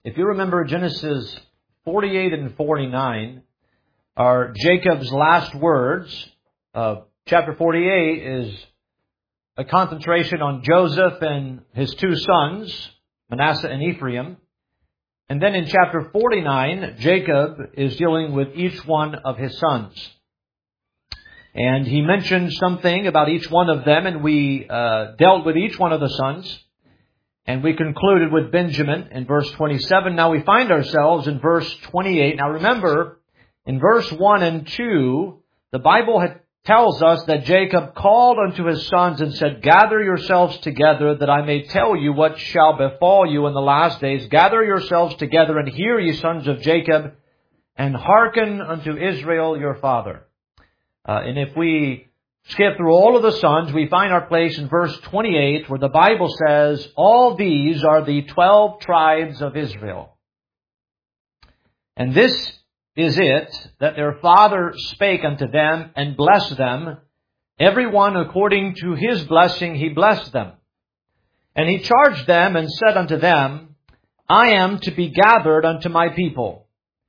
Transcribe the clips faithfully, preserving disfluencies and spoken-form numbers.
If you remember, Genesis forty-eight and forty-nine are Jacob's last words. Uh, chapter forty-eight is a concentration on Joseph and his two sons, Manasseh and Ephraim. And then in chapter forty-nine, Jacob is dealing with each one of his sons. And he mentioned something about each one of them, and we uh, dealt with each one of the sons. And we concluded with Benjamin in verse twenty-seven. Now we find ourselves in verse twenty-eight. Now remember, in verse one and two, the Bible had, tells us that Jacob called unto his sons and said, Gather yourselves together, that I may tell you what shall befall you in the last days. Gather yourselves together, and hear, ye sons of Jacob, and hearken unto Israel your father. Uh, and if we skip through all of the sons, we find our place in verse twenty-eight, where the Bible says, All these are the twelve tribes of Israel. And this is it, that their father spake unto them, and blessed them. Every one according to his blessing he blessed them. And he charged them, and said unto them, I am to be gathered unto my people.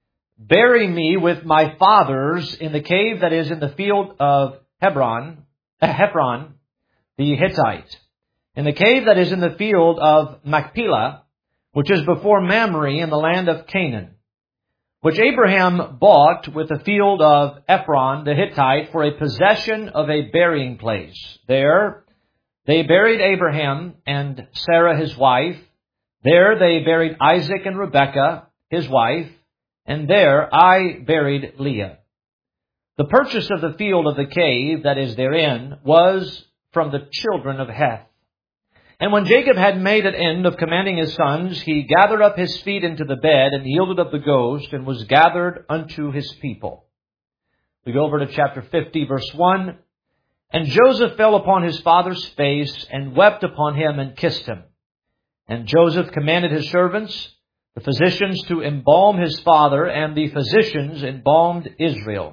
Bury me with my fathers in the cave that is in the field of Hebron, Hebron, the Hittite, in the cave that is in the field of Machpelah, which is before Mamre in the land of Canaan, which Abraham bought with the field of Ephron the Hittite for a possession of a burying place. There they buried Abraham and Sarah his wife. There they buried Isaac and Rebekah his wife. And there I buried Leah. The purchase of the field of the cave that is therein was from the children of Heth. And when Jacob had made an end of commanding his sons, he gathered up his feet into the bed and yielded up the ghost and was gathered unto his people. We go over to chapter fifty, verse one. And Joseph fell upon his father's face and wept upon him and kissed him. And Joseph commanded his servants, the physicians, to embalm his father, and the physicians embalmed Israel.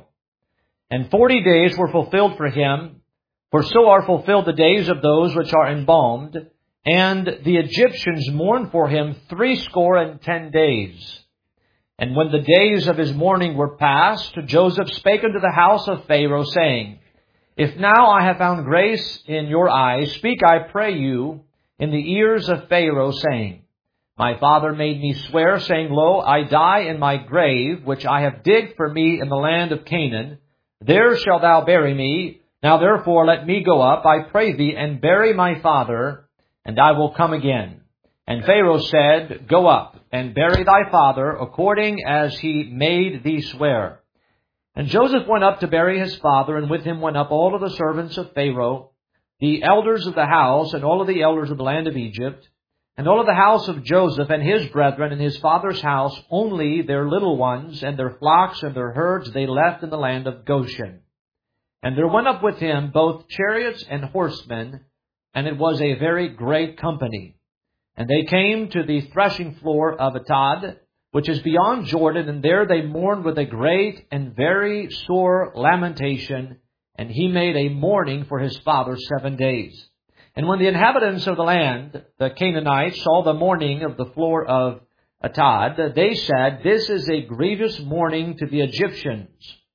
And forty days were fulfilled for him, for so are fulfilled the days of those which are embalmed. And the Egyptians mourned for him threescore and ten days. And when the days of his mourning were past, Joseph spake unto the house of Pharaoh, saying, If now I have found grace in your eyes, speak, I pray you, in the ears of Pharaoh, saying, My father made me swear, saying, Lo, I die in my grave, which I have digged for me in the land of Canaan. There shalt thou bury me. Now therefore let me go up, I pray thee, and bury my father, and I will come again. And Pharaoh said, Go up, and bury thy father, according as he made thee swear. And Joseph went up to bury his father, and with him went up all of the servants of Pharaoh, the elders of the house, and all of the elders of the land of Egypt, and all of the house of Joseph and his brethren in his father's house, only their little ones and their flocks and their herds they left in the land of Goshen. And there went up with him both chariots and horsemen, and it was a very great company. And they came to the threshing floor of Atad, which is beyond Jordan, and there they mourned with a great and very sore lamentation, and he made a mourning for his father seven days. And when the inhabitants of the land, the Canaanites, saw the mourning of the floor of Atad, they said, This is a grievous mourning to the Egyptians.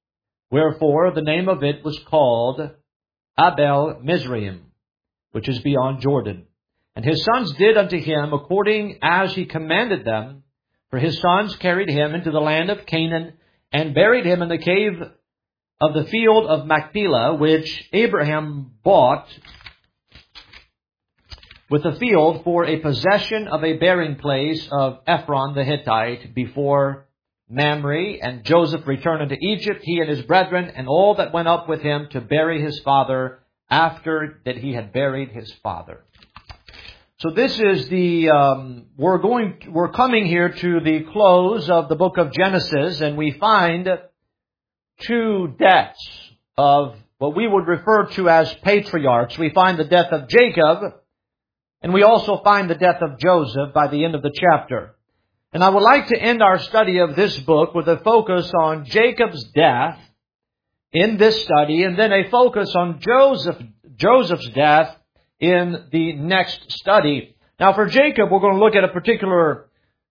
Wherefore the name of it was called Abel Mizraim, which is beyond Jordan. And his sons did unto him according as he commanded them. For his sons carried him into the land of Canaan, and buried him in the cave of the field of Machpelah, which Abraham bought with the field for a possession of a burying place of Ephron the Hittite before Mamre. And Joseph returned unto Egypt, he and his brethren, and all that went up with him to bury his father, after that he had buried his father. So this is the, um, we're going, we're coming here to the close of the book of Genesis, and we find two deaths of what we would refer to as patriarchs. We find the death of Jacob, and we also find the death of Joseph by the end of the chapter. And I would like to end our study of this book with a focus on Jacob's death in this study, and then a focus on Joseph, Joseph's death in the next study. Now for Jacob, we're going to look at a particular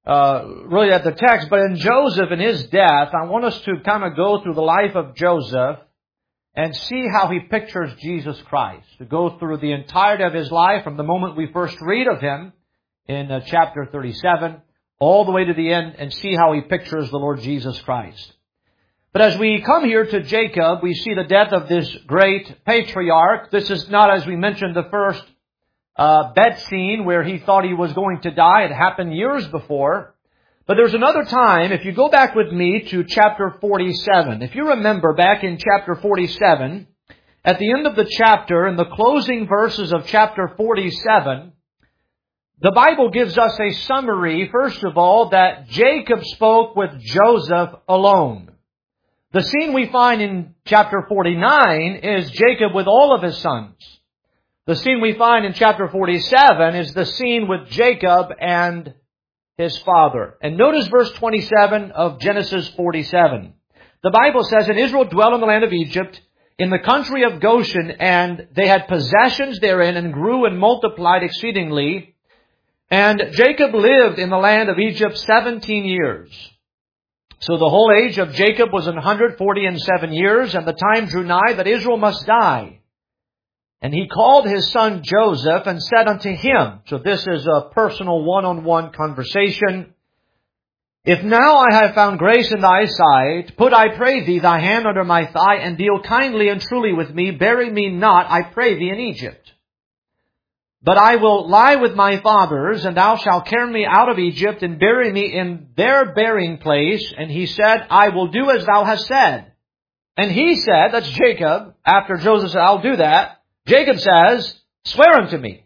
uh, really at the text, but in Joseph and his death, I want us to kind of go through the life of Joseph and see how he pictures Jesus Christ. To go through the entirety of his life from the moment we first read of him in uh, chapter thirty-seven, all the way to the end, and see how he pictures the Lord Jesus Christ. But as we come here to Jacob, we see the death of this great patriarch. This is not, as we mentioned, the first uh, bed scene where he thought he was going to die. It happened years before. But there's another time, if you go back with me to chapter forty-seven. If you remember back in chapter forty-seven, at the end of the chapter, in the closing verses of chapter forty-seven, the Bible gives us a summary, first of all, that Jacob spoke with Joseph alone. The scene we find in chapter forty-nine is Jacob with all of his sons. The scene we find in chapter forty-seven is the scene with Jacob and his father. And notice verse twenty-seven of Genesis forty-seven. The Bible says, "And Israel dwelt in the land of Egypt, in the country of Goshen, and they had possessions therein, and grew and multiplied exceedingly. And Jacob lived in the land of Egypt seventeen years. So the whole age of Jacob was one hundred forty and seven years, and the time drew nigh that Israel must die. And he called his son Joseph and said unto him," so this is a personal one-on-one conversation, "If now I have found grace in thy sight, put, I pray thee, thy hand under my thigh, and deal kindly and truly with me. Bury me not, I pray thee, in Egypt. But I will lie with my fathers, and thou shalt carry me out of Egypt, and bury me in their burying place. And he said, I will do as thou hast said. And he said," that's Jacob, after Joseph said, "I'll do that," Jacob says, "Swear unto me."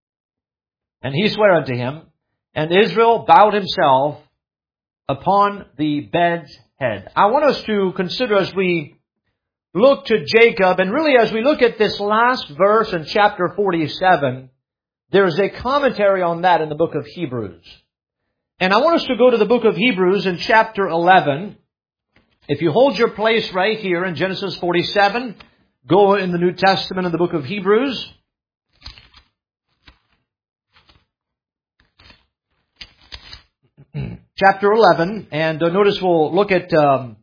And he sware unto him, and Israel bowed himself upon the bed's head. I want us to consider as we look to Jacob, and really as we look at this last verse in chapter forty-seven, there's a commentary on that in the book of Hebrews. And I want us to go to the book of Hebrews in chapter eleven. If you hold your place right here in Genesis forty-seven, go in the New Testament in the book of Hebrews. Chapter eleven, and uh, notice we'll look at um,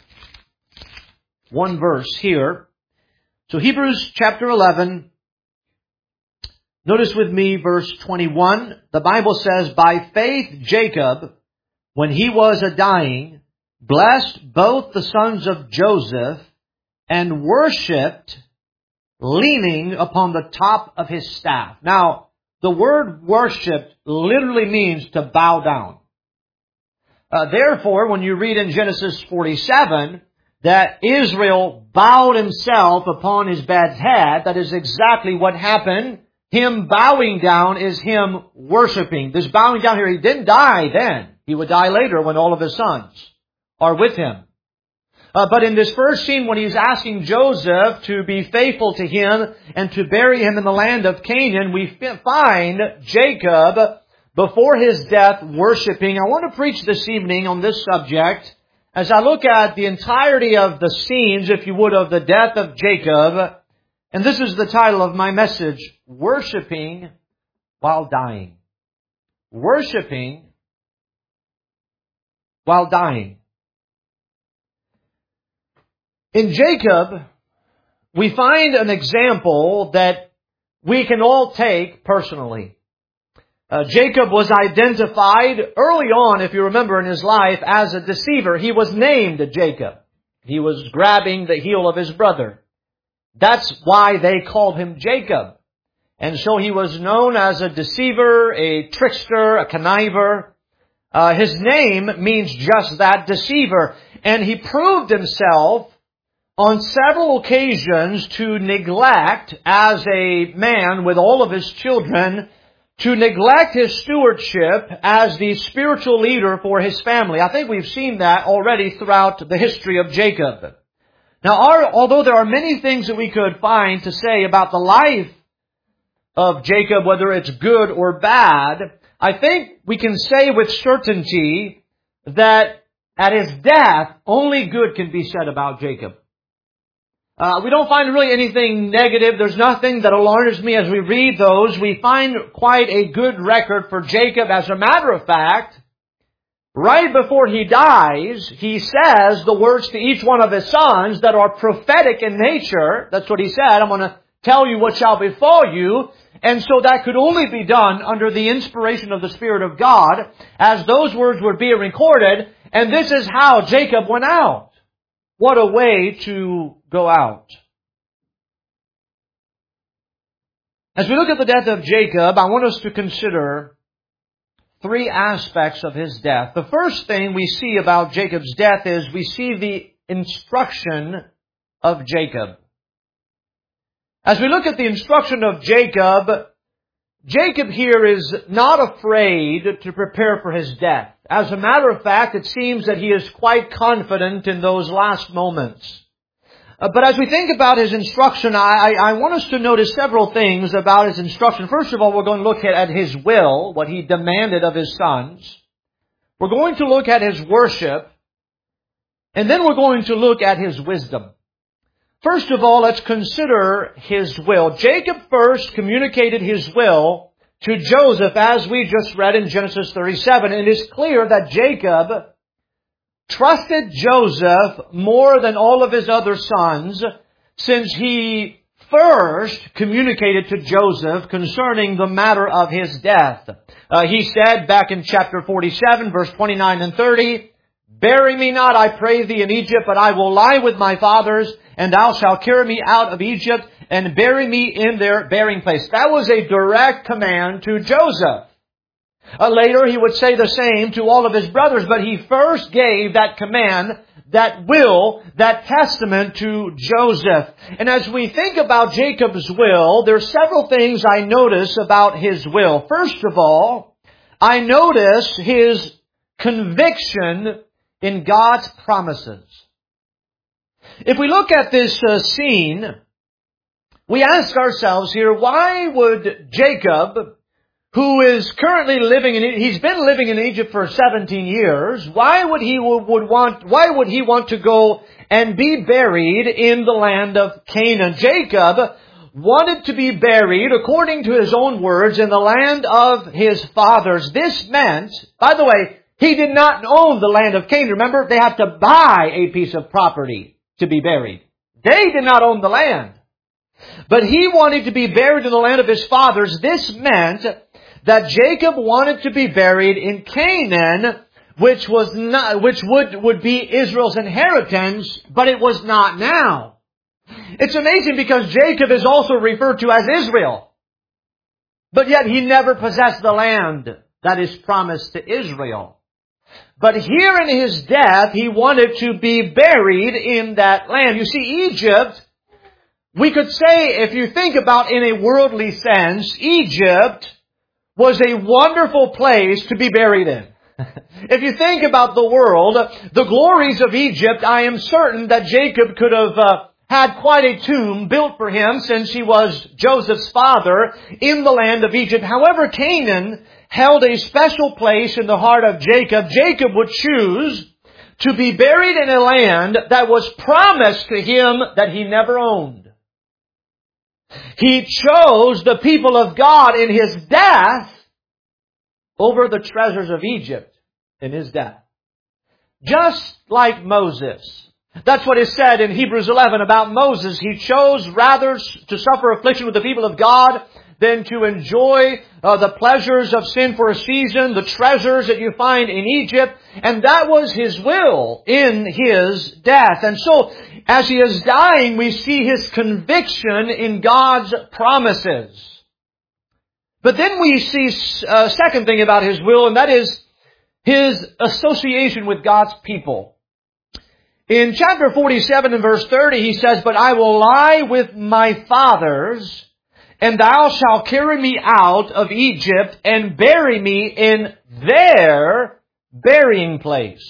one verse here. So Hebrews chapter eleven, notice with me verse twenty-one. The Bible says, "By faith Jacob, when he was a dying, blessed both the sons of Joseph, and worshipped, leaning upon the top of his staff." Now, the word worshipped literally means to bow down. Uh, therefore, when you read in Genesis forty-seven that Israel bowed himself upon his bed's head, that is exactly what happened. Him bowing down is him worshiping. This bowing down here, he didn't die then. He would die later when all of his sons are with him. Uh, but in this first scene, when he's asking Joseph to be faithful to him and to bury him in the land of Canaan, we find Jacob, before his death, worshiping. I want to preach this evening on this subject as I look at the entirety of the scenes, if you would, of the death of Jacob. And this is the title of my message, Worshiping While Dying. Worshiping while dying. In Jacob, we find an example that we can all take personally. Uh, Jacob was identified early on, if you remember, in his life as a deceiver. He was named Jacob. He was grabbing the heel of his brother. That's why they called him Jacob. And so he was known as a deceiver, a trickster, a conniver. Uh, his name means just that, deceiver. And he proved himself on several occasions to neglect, as a man with all of his children, to neglect his stewardship as the spiritual leader for his family. I think we've seen that already throughout the history of Jacob. Now, our, although there are many things that we could find to say about the life of Jacob, whether it's good or bad, I think we can say with certainty that at his death, only good can be said about Jacob. Uh, we don't find really anything negative. There's nothing that alarms me as we read those. We find quite a good record for Jacob. As a matter of fact, right before he dies, he says the words to each one of his sons that are prophetic in nature. That's what he said. I'm going to tell you what shall befall you. And so that could only be done under the inspiration of the Spirit of God as those words would be recorded. And this is how Jacob went out. What a way to go out. As we look at the death of Jacob, I want us to consider three aspects of his death. The first thing we see about Jacob's death is we see the instruction of Jacob. As we look at the instruction of Jacob, Jacob here is not afraid to prepare for his death. As a matter of fact, it seems that he is quite confident in those last moments. Uh, but as we think about his instruction, I, I want us to notice several things about his instruction. First of all, we're going to look at, at his will, what he demanded of his sons. We're going to look at his worship. And then we're going to look at his wisdom. First of all, let's consider his will. Jacob first communicated his will to Joseph, as we just read in Genesis thirty-seven. And it is clear that Jacob trusted Joseph more than all of his other sons, since he first communicated to Joseph concerning the matter of his death. Uh, he said back in chapter forty-seven, verse twenty-nine and thirty, "Bury me not, I pray thee, in Egypt, but I will lie with my fathers, and thou shalt carry me out of Egypt, and bury me in their burying place." That was a direct command to Joseph. Uh, later, he would say the same to all of his brothers, but he first gave that command, that will, that testament to Joseph. And as we think about Jacob's will, there are several things I notice about his will. First of all, I notice his conviction in God's promises. If we look at this uh, scene, we ask ourselves here, why would Jacob, who is currently living in, he's been living in Egypt for seventeen years, why would he would want, why would he want to go and be buried in the land of Canaan? Jacob wanted to be buried, according to his own words, in the land of his fathers. This meant, by the way, he did not own the land of Canaan. Remember, they had to buy a piece of property to be buried. They did not own the land. But he wanted to be buried in the land of his fathers. This meant that Jacob wanted to be buried in Canaan, which was not, which would, would be Israel's inheritance, but it was not now. It's amazing because Jacob is also referred to as Israel. But yet he never possessed the land that is promised to Israel. But here in his death, he wanted to be buried in that land. You see, Egypt, we could say, if you think about in a worldly sense, Egypt was a wonderful place to be buried in. If you think about the world, the glories of Egypt, I am certain that Jacob could have uh, had quite a tomb built for him, since he was Joseph's father in the land of Egypt. However, Canaan held a special place in the heart of Jacob. Jacob would choose to be buried in a land that was promised to him that he never owned. He chose the people of God in his death over the treasures of Egypt in his death. Just like Moses. That's what is said in Hebrews eleven about Moses. He chose rather to suffer affliction with the people of God than to enjoy uh, the pleasures of sin for a season, the treasures that you find in Egypt. And that was his will in his death. And so, as he is dying, we see his conviction in God's promises. But then we see a second thing about his will, and that is his association with God's people. In chapter forty-seven and verse thirty, he says, "But I will lie with my fathers, and thou shalt carry me out of Egypt and bury me in their burying place."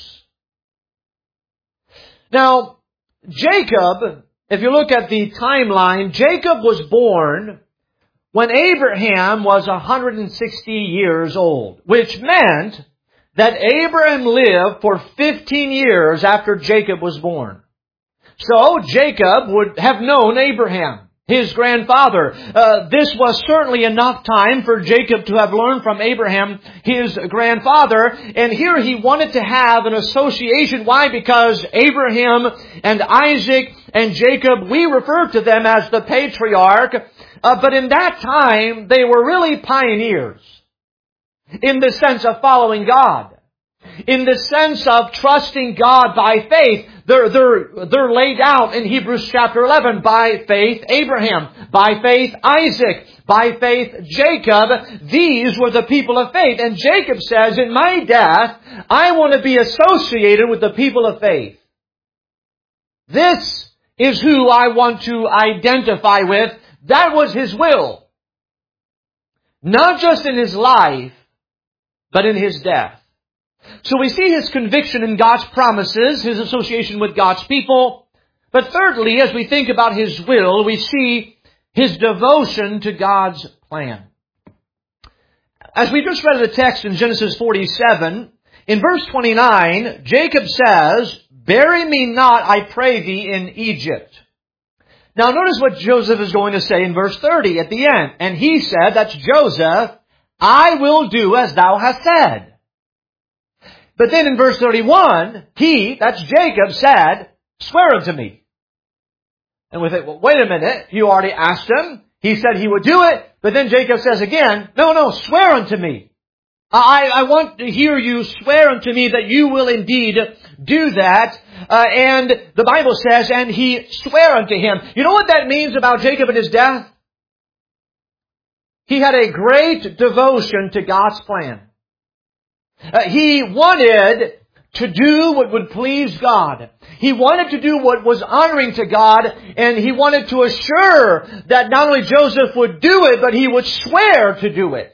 Now, Jacob, if you look at the timeline, Jacob was born when Abraham was one hundred sixty years old, which meant that Abraham lived for fifteen years after Jacob was born. So Jacob would have known Abraham. his grandfather. Uh, this was certainly enough time for Jacob to have learned from Abraham, his grandfather. And here he wanted to have an association. Why? Because Abraham and Isaac and Jacob, we refer to them as the patriarch. Uh, but in that time, they were really pioneers in the sense of following God, in the sense of trusting God by faith. They're, they're, they're laid out in Hebrews chapter eleven. By faith, Abraham. By faith, Isaac. By faith, Jacob. These were the people of faith. And Jacob says, in my death, I want to be associated with the people of faith. This is who I want to identify with. That was his will. Not just in his life, but in his death. So we see his conviction in God's promises, his association with God's people. But thirdly, as we think about his will, we see his devotion to God's plan. As we just read the text in Genesis forty-seven, in verse twenty-nine, Jacob says, "Bury me not, I pray thee, in Egypt." Now notice what Joseph is going to say in verse thirty at the end. And he said, that's Joseph, "I will do as thou hast said." But then in verse thirty-one, he, that's Jacob, said, "Swear unto me." And we think, well, wait a minute, you already asked him. He said he would do it. But then Jacob says again, no, no, swear unto me. I, I want to hear you swear unto me that you will indeed do that. Uh, and the Bible says, and he sware unto him. You know what that means about Jacob and his death? He had a great devotion to God's plan. Uh, he wanted to do what would please God. He wanted to do what was honoring to God, and he wanted to assure that not only Joseph would do it, but he would swear to do it.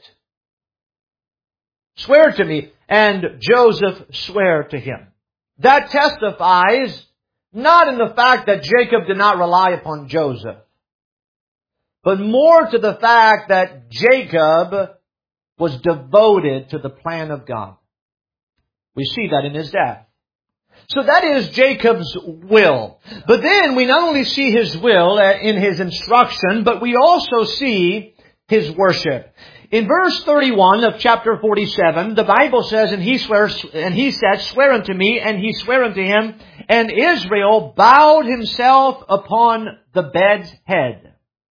Swear to me. And Joseph sware to him. That testifies not in the fact that Jacob did not rely upon Joseph, but more to the fact that Jacob was devoted to the plan of God. We see that in his death. So that is Jacob's will. But then we not only see his will in his instruction, but we also see his worship. In verse thirty-one of chapter forty-seven, the Bible says, and he swears, and he said, "Swear unto me," and he sware unto him, and Israel bowed himself upon the bed's head.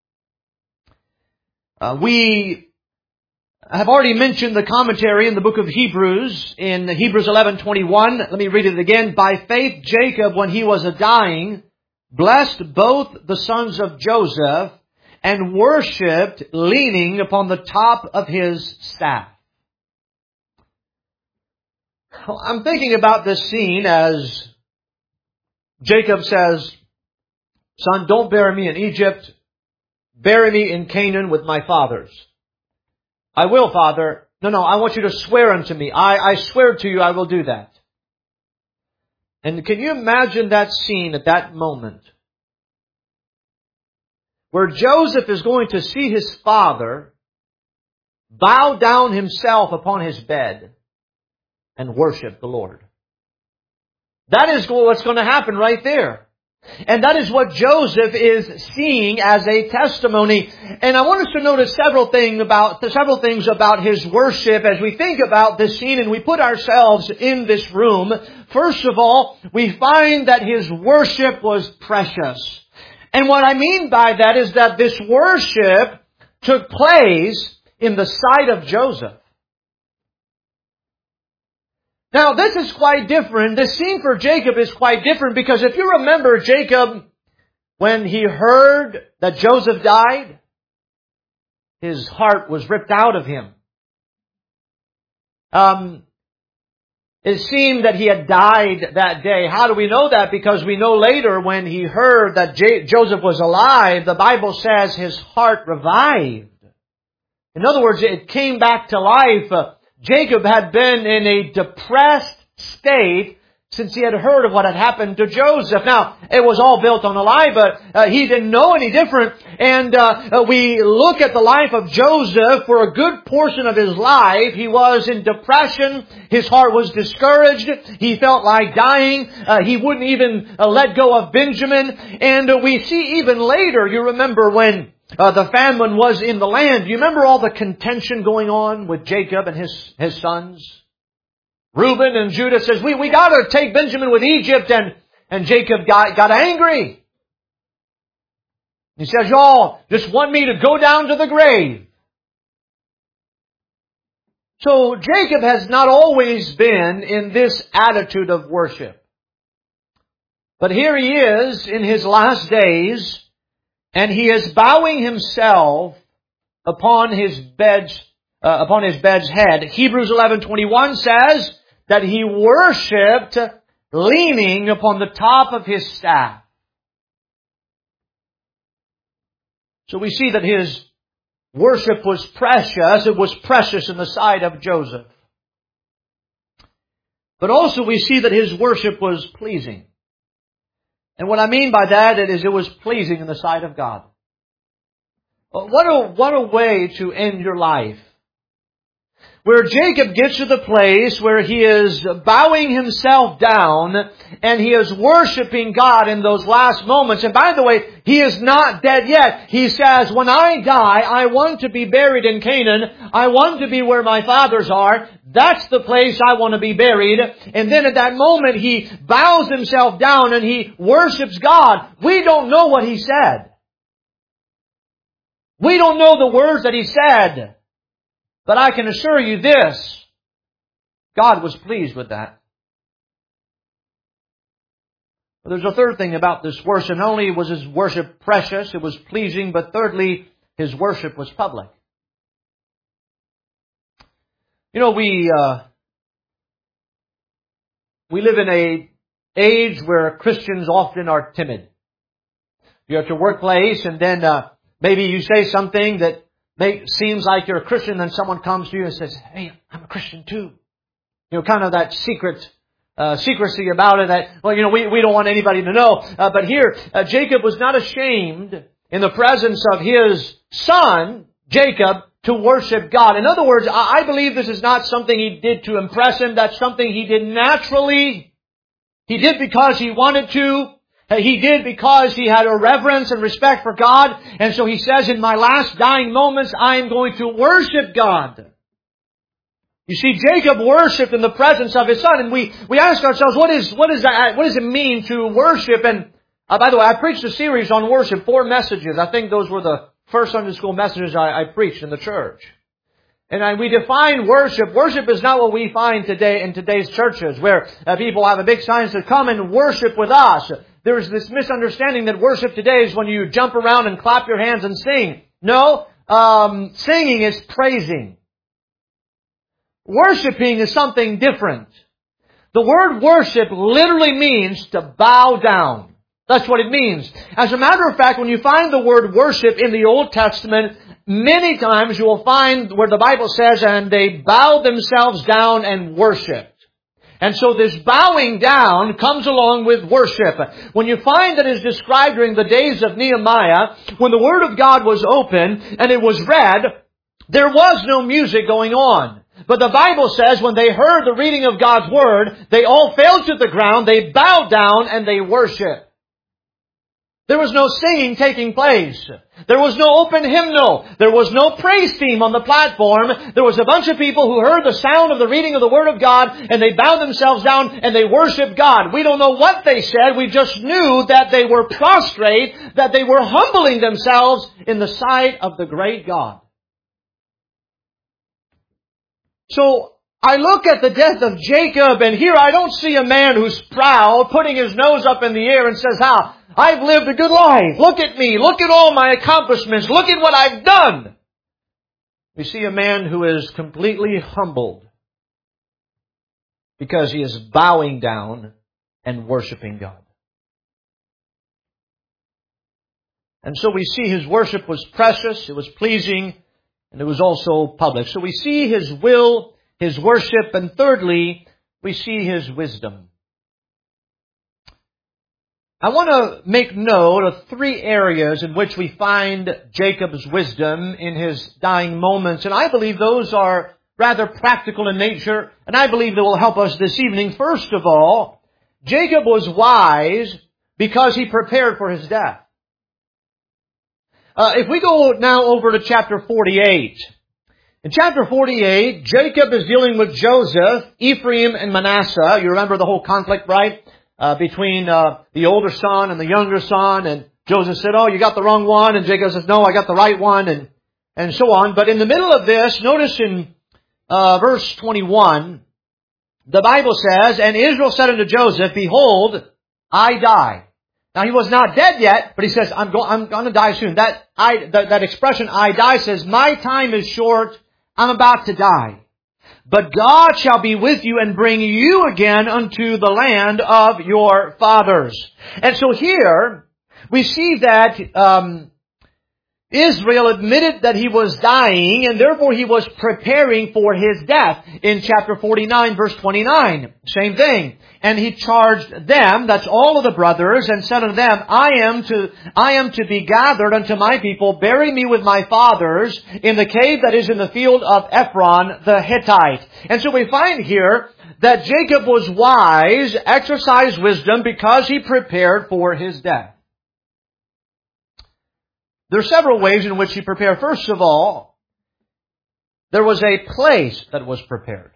Uh, we have already mentioned the commentary in the book of Hebrews, in Hebrews eleven twenty-one. Let me read it again. "By faith Jacob, when he was a dying, blessed both the sons of Joseph, and worshipped, leaning upon the top of his staff." I'm thinking about this scene as Jacob says, "Son, don't bury me in Egypt. Bury me in Canaan with my fathers." "I will, Father." "No, no, I want you to swear unto me. I, I swear to you I will do that." And can you imagine that scene at that moment? Where Joseph is going to see his father bow down himself upon his bed and worship the Lord. That is what's going to happen right there. And that is what Joseph is seeing as a testimony. And I want us to notice several things about, several things about his worship as we think about this scene and we put ourselves in this room. First of all, we find that his worship was precious. And what I mean by that is that this worship took place in the sight of Joseph. Now, this is quite different. The scene for Jacob is quite different because if you remember Jacob, when he heard that Joseph died, his heart was ripped out of him. Um, It seemed that he had died that day. How do we know that? Because we know later when he heard that J- Joseph was alive, the Bible says his heart revived. In other words, it came back to life. Uh, Jacob had been in a depressed state since he had heard of what had happened to Joseph. Now, it was all built on a lie, but uh, he didn't know any different. And uh, uh, we look at the life of Joseph. For a good portion of his life, he was in depression. His heart was discouraged. He felt like dying. Uh, he wouldn't even uh, let go of Benjamin. And uh, we see even later, you remember when uh, the famine was in the land. You remember all the contention going on with Jacob and his, his sons? Reuben and Judah says, we, we got to take Benjamin with Egypt. And, and Jacob got, got angry. He says, y'all just want me to go down to the grave. So Jacob has not always been in this attitude of worship. But here he is in his last days, and he is bowing himself upon his bed's, uh, upon his bed's head. Hebrews eleven twenty-one says that he worshipped leaning upon the top of his staff. So we see that his worship was precious. It was precious in the sight of Joseph. But also we see that his worship was pleasing. And what I mean by that is it was pleasing in the sight of God. What a, what a way to end your life. Where Jacob gets to the place where he is bowing himself down and he is worshiping God in those last moments. And by the way, he is not dead yet. He says, when I die, I want to be buried in Canaan. I want to be where my fathers are. That's the place I want to be buried. And then at that moment, he bows himself down and he worships God. We don't know what he said. We don't know the words that he said. But I can assure you this, God was pleased with that. But there's a third thing about this worship. Not only was his worship precious, it was pleasing, but thirdly, his worship was public. You know, we uh, we live in a age where Christians often are timid. You're at your workplace and then uh, maybe you say something that Make, seems like you're a Christian, then someone comes to you and says, hey, I'm a Christian too. You know, kind of that secret, uh, secrecy about it that, well, you know, we, we don't want anybody to know. Uh, but here, uh, Jacob was not ashamed in the presence of his son, Jacob, to worship God. In other words, I, I believe this is not something he did to impress him. That's something he did naturally. He did because he wanted to. He did because he had a reverence and respect for God. And so he says, in my last dying moments, I am going to worship God. You see, Jacob worshipped in the presence of his son. And we, we ask ourselves, what is, what is that, what does it mean to worship? And uh, by the way, I preached a series on worship, four messages. I think those were the first Sunday school messages I, I preached in the church. And I, we define worship. Worship is not what we find today in today's churches, where uh, people have a big sign that says, come and worship with us. There's this misunderstanding that worship today is when you jump around and clap your hands and sing. No, um, singing is praising. Worshipping is something different. The word worship literally means to bow down. That's what it means. As a matter of fact, when you find the word worship in the Old Testament, many times you will find where the Bible says, and they bowed themselves down and worshipped. And so this bowing down comes along with worship. When you find that it is described during the days of Nehemiah, when the Word of God was open and it was read, there was no music going on. But the Bible says when they heard the reading of God's Word, they all fell to the ground, they bowed down, and they worshiped. There was no singing taking place. There was no open hymnal. There was no praise team on the platform. There was a bunch of people who heard the sound of the reading of the Word of God and they bowed themselves down and they worshiped God. We don't know what they said. We just knew that they were prostrate, that they were humbling themselves in the sight of the great God. So I look at the death of Jacob, and here I don't see a man who's proud, putting his nose up in the air and says, how? I've lived a good life. Look at me. Look at all my accomplishments. Look at what I've done. We see a man who is completely humbled because he is bowing down and worshiping God. And so we see his worship was precious, it was pleasing, and it was also public. So we see his will, his worship, and thirdly, we see his wisdom. I want to make note of three areas in which we find Jacob's wisdom in his dying moments, and I believe those are rather practical in nature, and I believe they will help us this evening. First of all, Jacob was wise because he prepared for his death. Uh, if we go now over to chapter forty-eight, in chapter forty-eight, Jacob is dealing with Joseph, Ephraim, and Manasseh. You remember the whole conflict, right? Uh, between uh, the older son and the younger son, and Joseph said, "Oh, you got the wrong one," and Jacob says, "No, I got the right one," and and so on. But in the middle of this, notice in uh, verse twenty-one, the Bible says, "And Israel said unto Joseph, Behold, I die." Now he was not dead yet, but he says, "I'm going, I'm going to die soon." That I that, that expression, "I die," says, "My time is short. I'm about to die. But God shall be with you and bring you again unto the land of your fathers." And so here, we see that um, Israel admitted that he was dying, and therefore he was preparing for his death. In chapter forty-nine, verse twenty-nine, same thing. "And he charged them," that's all of the brothers, "and said unto them, I am to, I am to be gathered unto my people. Bury me with my fathers in the cave that is in the field of Ephron the Hittite." And so we find here that Jacob was wise, exercised wisdom because he prepared for his death. There are several ways in which he prepared. First of all, there was a place that was prepared.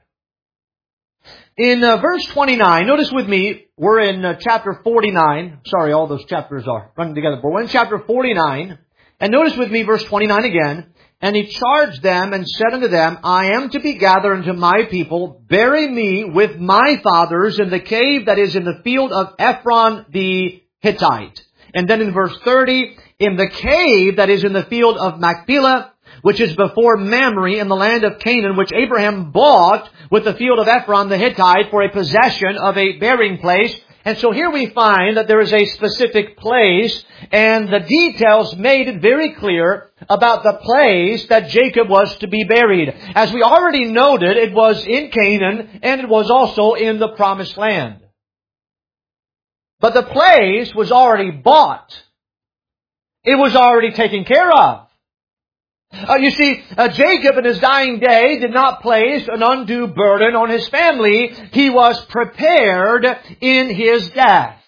In uh, verse twenty-nine, notice with me, we're in uh, chapter forty-nine. Sorry, all those chapters are running together. But we're in chapter forty-nine. And notice with me verse twenty-nine again. "And he charged them and said unto them, I am to be gathered unto my people. Bury me with my fathers in the cave that is in the field of Ephron the Hittite." And then in verse thirty, "In the cave that is in the field of Machpelah, which is before Mamre in the land of Canaan, which Abraham bought with the field of Ephron the Hittite for a possession of a burying place." And so here we find that there is a specific place, and the details made it very clear about the place that Jacob was to be buried. As we already noted, it was in Canaan, and it was also in the Promised Land. But the place was already bought. It was already taken care of. Uh, you see, uh, Jacob in his dying day did not place an undue burden on his family. He was prepared in his death.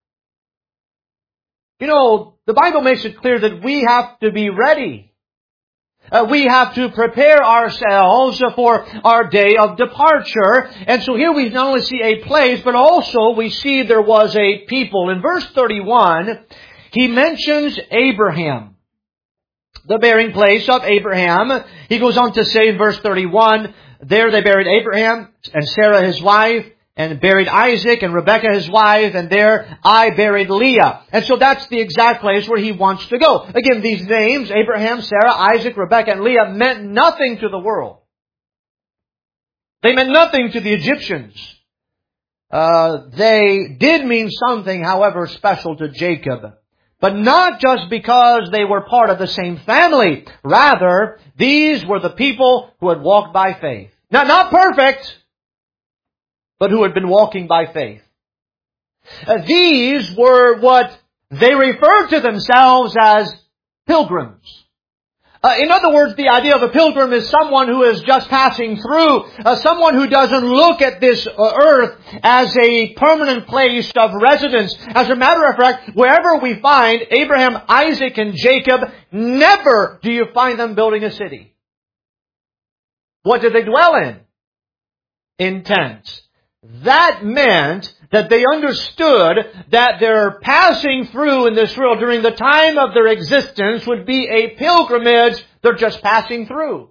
You know, the Bible makes it clear that we have to be ready. Uh, we have to prepare ourselves for our day of departure. And so here we not only see a place, but also we see there was a people. In verse thirty-one, he mentions Abraham, the burying place of Abraham. He goes on to say in verse thirty-one, "There they buried Abraham and Sarah his wife, and buried Isaac and Rebekah his wife, and there I buried Leah." And so that's the exact place where he wants to go. Again, these names, Abraham, Sarah, Isaac, Rebekah, and Leah, meant nothing to the world. They meant nothing to the Egyptians. Uh, they did mean something, however, special to Jacob. But not just because they were part of the same family. Rather, these were the people who had walked by faith. Now, not perfect, but who had been walking by faith. Uh, these were what they referred to themselves as pilgrims. Uh, in other words, the idea of a pilgrim is someone who is just passing through, uh, someone who doesn't look at this uh, earth as a permanent place of residence. As a matter of fact, wherever we find Abraham, Isaac, and Jacob, never do you find them building a city. What did they dwell in? In tents. That meant that they understood that their passing through in this world during the time of their existence would be a pilgrimage. They're just passing through.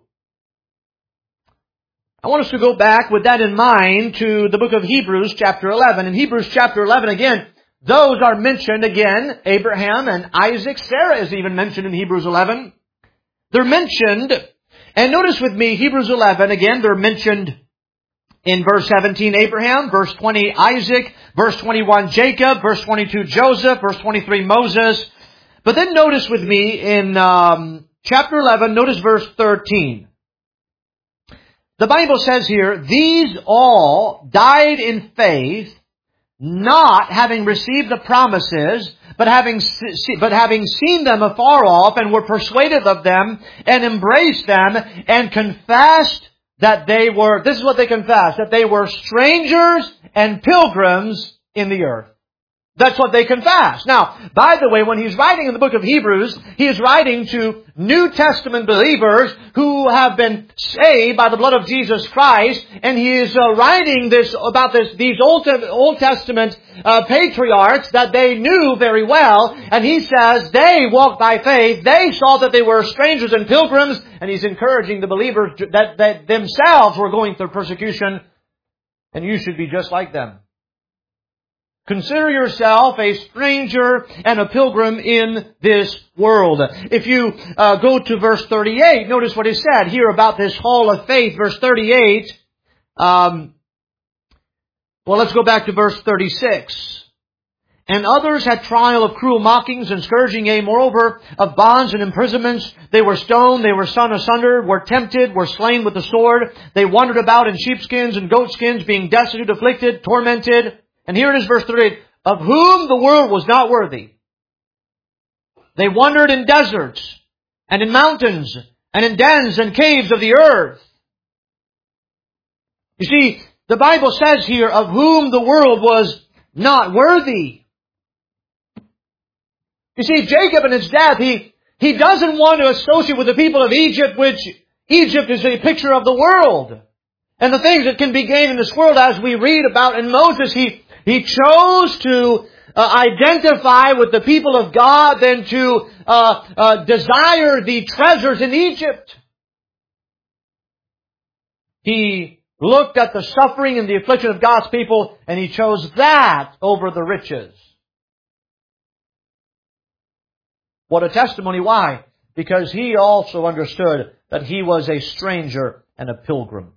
I want us to go back with that in mind to the book of Hebrews chapter eleven. In Hebrews chapter eleven, again, those are mentioned again. Abraham and Isaac. Sarah is even mentioned in Hebrews eleven. They're mentioned. And notice with me, Hebrews eleven, again, they're mentioned in verse seventeen, Abraham, verse twenty, Isaac, verse twenty-one, Jacob, verse twenty-two, Joseph, verse twenty-three, Moses. But then notice with me in um, chapter eleven, notice verse thirteen. The Bible says here, "These all died in faith, not having received the promises, but having, se- but having seen them afar off, and were persuaded of them, and embraced them, and confessed that they were, this is what they confessed, that they were strangers and pilgrims in the earth. That's what they confess. Now, by the way, when he's writing in the book of Hebrews, he is writing to New Testament believers who have been saved by the blood of Jesus Christ, and he is uh, writing this about this these Old, Old Testament uh, patriarchs that they knew very well, and he says they walked by faith, they saw that they were strangers and pilgrims, and he's encouraging the believers that, that themselves were going through persecution, and you should be just like them. Consider yourself a stranger and a pilgrim in this world. If you uh, go to verse thirty-eight, notice what is said here about this hall of faith. Verse thirty-eight. Um, well, let's go back to verse thirty-six. And others had trial of cruel mockings and scourging, yea, moreover, of bonds and imprisonments. They were stoned, they were sawn asunder, were tempted, were slain with the sword. They wandered about in sheepskins and goatskins, being destitute, afflicted, tormented. And here it is, verse thirty-eight, of whom the world was not worthy. They wandered in deserts, and in mountains, and in dens and caves of the earth. You see, the Bible says here, of whom the world was not worthy. You see, Jacob in his death, he, he doesn't want to associate with the people of Egypt, which Egypt is a picture of the world. And the things that can be gained in this world, as we read about in Moses, he He chose to uh, identify with the people of God than to uh, uh, desire the treasures in Egypt. He looked at the suffering and the affliction of God's people, and he chose that over the riches. What a testimony. Why? Because he also understood that he was a stranger and a pilgrim.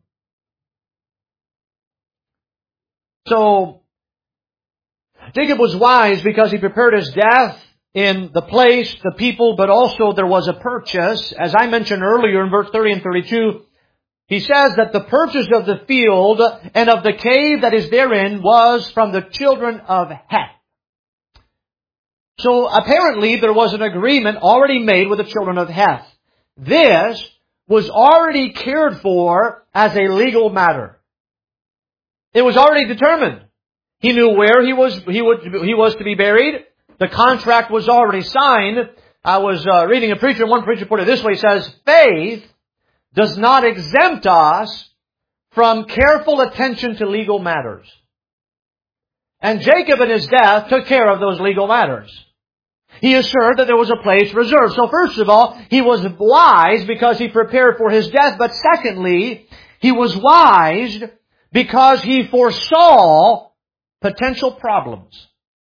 So, Jacob was wise because he prepared his death in the place, the people, but also there was a purchase. As I mentioned earlier in verse thirty and thirty-two, he says that the purchase of the field and of the cave that is therein was from the children of Heth. So apparently there was an agreement already made with the children of Heth. This was already cared for as a legal matter. It was already determined. He knew where he was he would he was to be buried. The contract was already signed. I was uh, reading a preacher, and one preacher put it this way. He says, faith does not exempt us from careful attention to legal matters. And Jacob in his death took care of those legal matters. He assured that there was a place reserved. So first of all, he was wise because he prepared for his death. But secondly, he was wise because he foresaw potential problems.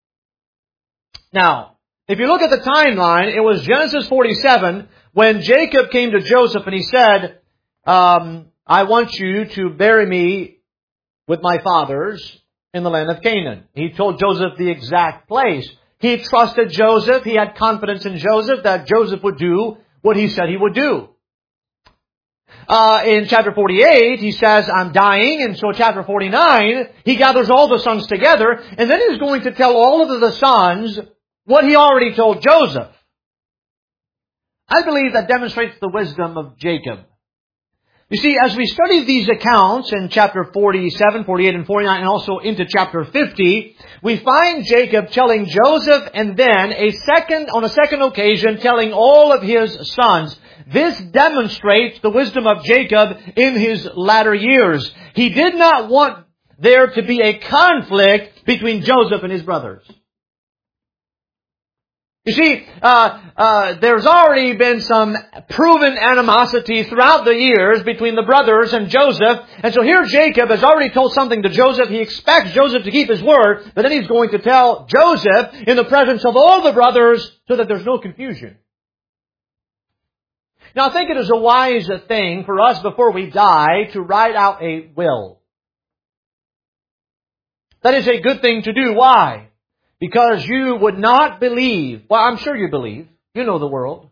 Now, if you look at the timeline, it was Genesis forty-seven when Jacob came to Joseph and he said, um, I want you to bury me with my fathers in the land of Canaan. He told Joseph the exact place. He trusted Joseph. He had confidence in Joseph that Joseph would do what he said he would do. Uh, in chapter forty-eight, he says, I'm dying. And so chapter forty-nine, he gathers all the sons together. And then he's going to tell all of the sons what he already told Joseph. I believe that demonstrates the wisdom of Jacob. You see, as we study these accounts in chapter forty-seven, forty-eight, and forty-nine, and also into chapter fifty, we find Jacob telling Joseph and then a second, on a second occasion, telling all of his sons. This demonstrates the wisdom of Jacob in his latter years. He did not want there to be a conflict between Joseph and his brothers. You see, uh, uh, there's already been some proven animosity throughout the years between the brothers and Joseph. And so here Jacob has already told something to Joseph. He expects Joseph to keep his word, but then he's going to tell Joseph in the presence of all the brothers so that there's no confusion. Now I think it is a wise thing for us before we die to write out a will. That is a good thing to do. Why? Because you would not believe, well, I'm sure you believe, you know the world.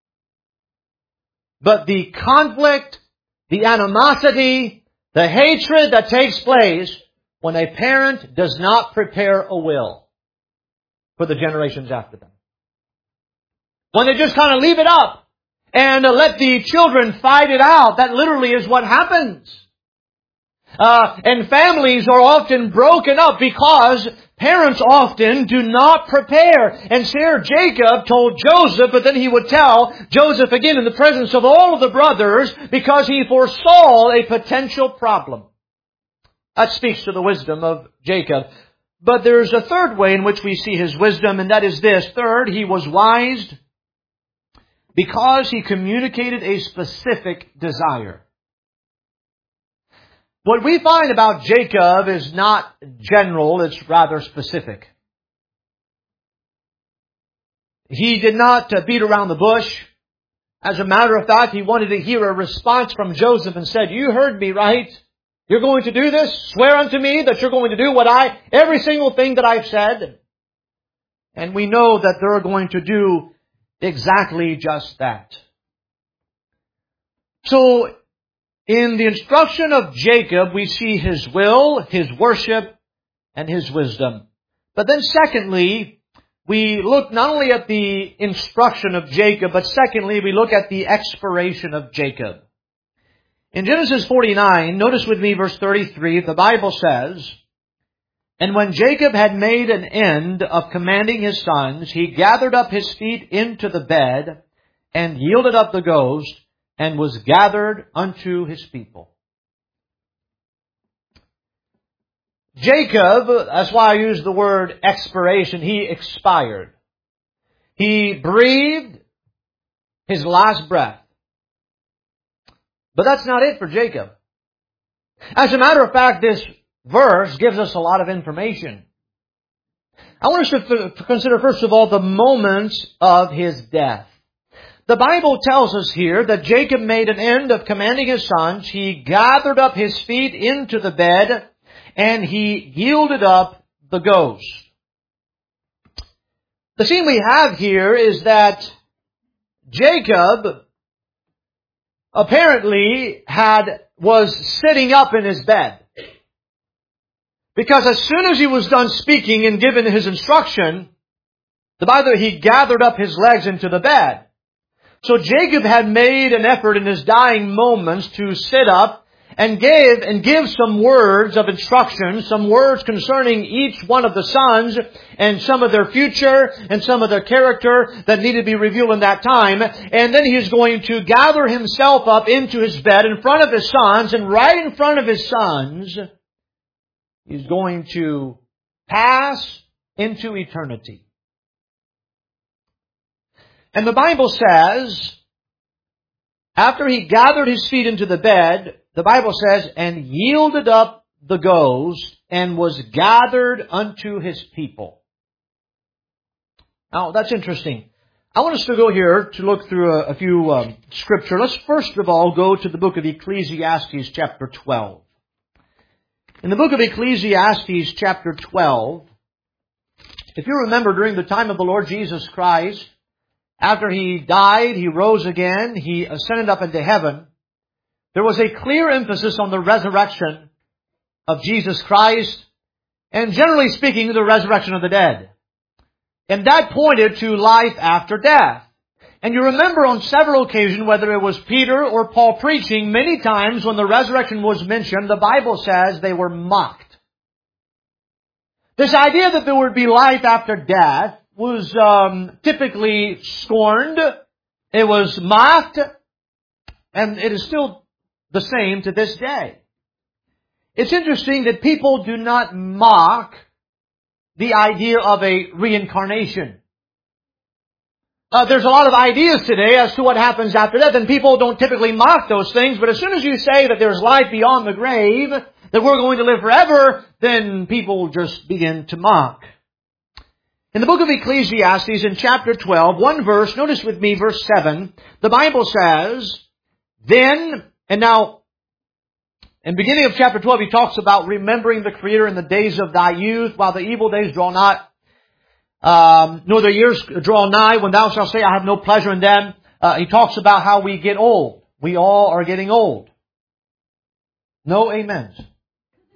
But the conflict, the animosity, the hatred that takes place when a parent does not prepare a will for the generations after them. When they just kind of leave it up and let the children fight it out. That literally is what happens. Uh, and families are often broken up because parents often do not prepare. And here Jacob told Joseph, but then he would tell Joseph again in the presence of all of the brothers because he foresaw a potential problem. That speaks to the wisdom of Jacob. But there's a third way in which we see his wisdom, and that is this. Third, he was wise because he communicated a specific desire. What we find about Jacob is not general, it's rather specific. He did not beat around the bush. As a matter of fact, he wanted to hear a response from Joseph and said, "You heard me, right? You're going to do this? Swear unto me that you're going to do what I, every single thing that I've said." And we know that they're going to do exactly just that. So, in the instruction of Jacob, we see his will, his worship, and his wisdom. But then secondly, we look not only at the instruction of Jacob, but secondly, we look at the expiration of Jacob. In Genesis forty-nine, notice with me verse thirty-three, the Bible says, "And when Jacob had made an end of commanding his sons, he gathered up his feet into the bed, and yielded up the ghost, and was gathered unto his people." Jacob, that's why I use the word expiration, he expired. He breathed his last breath. But that's not it for Jacob. As a matter of fact, this verse gives us a lot of information. I want us to consider first of all the moments of his death. The Bible tells us here that Jacob made an end of commanding his sons. He gathered up his feet into the bed, and he yielded up the ghost. The scene we have here is that Jacob apparently had was sitting up in his bed. Because as soon as he was done speaking and given his instruction, the Bible, he gathered up his legs into the bed. So Jacob had made an effort in his dying moments to sit up and give and give some words of instruction, some words concerning each one of the sons and some of their future and some of their character that needed to be revealed in that time. And then he's going to gather himself up into his bed in front of his sons, and right in front of his sons, he's going to pass into eternity. And the Bible says, after he gathered his feet into the bed, the Bible says, and yielded up the ghost, and was gathered unto his people. Now, that's interesting. I want us to go here to look through a, a few um, scripture. Let's first of all go to the book of Ecclesiastes chapter twelve. In the book of Ecclesiastes chapter twelve, if you remember during the time of the Lord Jesus Christ, after He died, He rose again, He ascended up into heaven, there was a clear emphasis on the resurrection of Jesus Christ, and generally speaking, the resurrection of the dead. And that pointed to life after death. And you remember on several occasions, whether it was Peter or Paul preaching, many times when the resurrection was mentioned, the Bible says they were mocked. This idea that there would be life after death was um, typically scorned. It was mocked. And it is still the same to this day. It's interesting that people do not mock the idea of a reincarnation. Uh, there's a lot of ideas today as to what happens after death, and people don't typically mock those things, but as soon as you say that there's life beyond the grave, that we're going to live forever, then people just begin to mock. In the book of Ecclesiastes, in chapter twelve, one verse, notice with me verse seven, the Bible says, then, and now, in the beginning of chapter twelve, he talks about remembering the Creator in the days of thy youth, while the evil days draw not, um, nor the years draw nigh, when thou shalt say, I have no pleasure in them. Uh, he talks about how we get old. We all are getting old. No amens.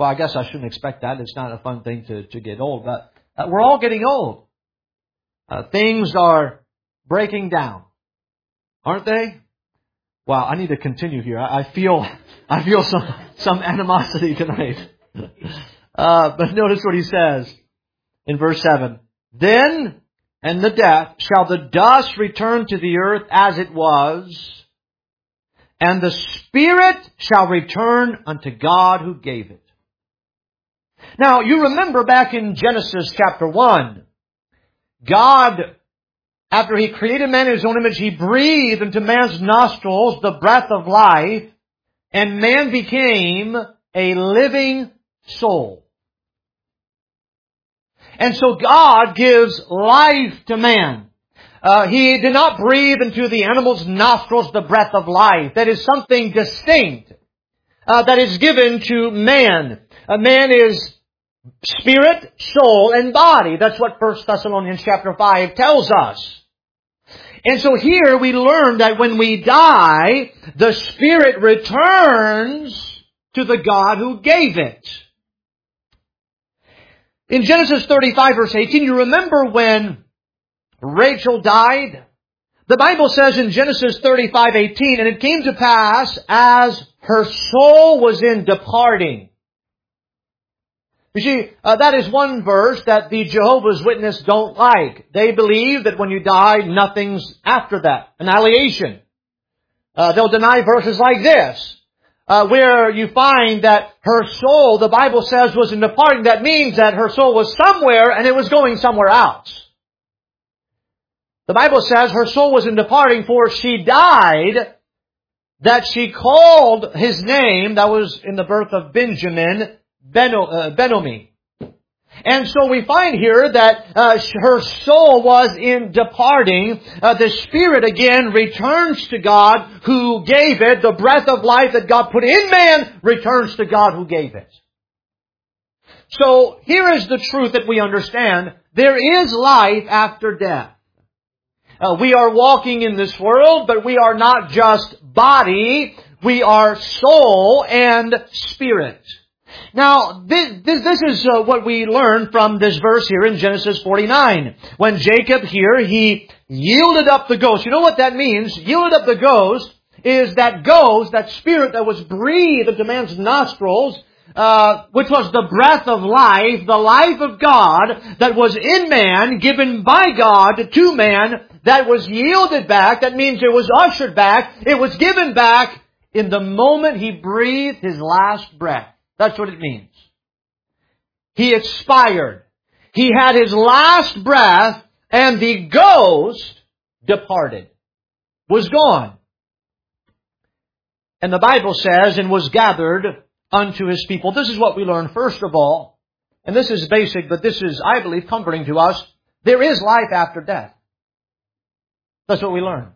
Well, I guess I shouldn't expect that. It's not a fun thing to, to get old. But uh, we're all getting old. Uh, things are breaking down. Aren't they? Wow, I need to continue here. I, I feel I feel some, some animosity tonight. Uh, but notice what he says in verse seven. Then and the death shall the dust return to the earth as it was, and the spirit shall return unto God who gave it. Now, you remember back in Genesis chapter one, God, after He created man in His own image, He breathed into man's nostrils the breath of life, and man became a living soul. And so God gives life to man. Uh, he did not breathe into the animal's nostrils the breath of life. That is something distinct uh, that is given to man. A man is spirit, soul, and body. That's what First Thessalonians chapter five tells us. And so here we learn that when we die, the spirit returns to the God who gave it. In Genesis thirty-five verse eighteen, you remember when Rachel died? The Bible says in Genesis thirty-five eighteen, and it came to pass as her soul was in departing. You see, uh, that is one verse that the Jehovah's Witnesses don't like. They believe that when you die, nothing's after that. Annihilation. Uh, they'll deny verses like this. Uh, where you find that her soul, the Bible says, was in departing. That means that her soul was somewhere and it was going somewhere else. The Bible says her soul was in departing, for she died, that she called his name, that was in the birth of Benjamin, Beno, uh, Benomi. And so we find here that uh, her soul was in departing. Uh, the spirit again returns to God who gave it. The breath of life that God put in man returns to God who gave it. So here is the truth that we understand. There is life after death. Uh, we are walking in this world, but we are not just body. We are soul and spirit. Now, this, this, this is uh, what we learn from this verse here in Genesis forty-nine. When Jacob here, he yielded up the ghost. You know what that means? Yielded up the ghost is that ghost, that spirit that was breathed into man's nostrils, uh, which was the breath of life, the life of God that was in man, given by God to man, that was yielded back. That means it was ushered back. It was given back in the moment he breathed his last breath. That's what it means. He expired. He had his last breath, and the ghost departed. Was gone. And the Bible says, and was gathered unto his people. This is what we learn first of all. And this is basic, but this is, I believe, comforting to us. There is life after death. That's what we learn.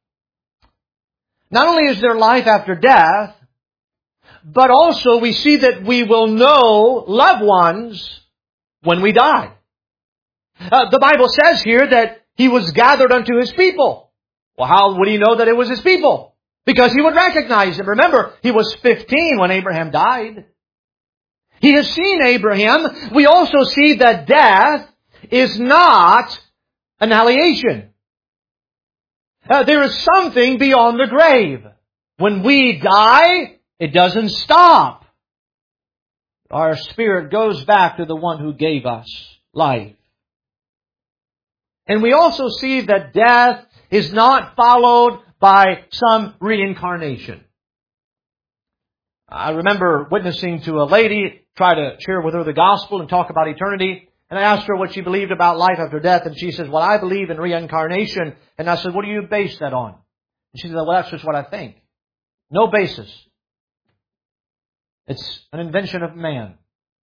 Not only is there life after death, but also we see that we will know loved ones when we die. Uh, the Bible says here that he was gathered unto his people. Well, how would he know that it was his people? Because he would recognize them. Remember, he was fifteen when Abraham died. He has seen Abraham. We also see that death is not annihilation. Uh, there is something beyond the grave. When we die, it doesn't stop. Our spirit goes back to the one who gave us life. And we also see that death is not followed by some reincarnation. I remember witnessing to a lady, try to share with her the gospel and talk about eternity. And I asked her what she believed about life after death. And she says, well, I believe in reincarnation. And I said, what do you base that on? And she said, well, that's just what I think. No basis. It's an invention of man.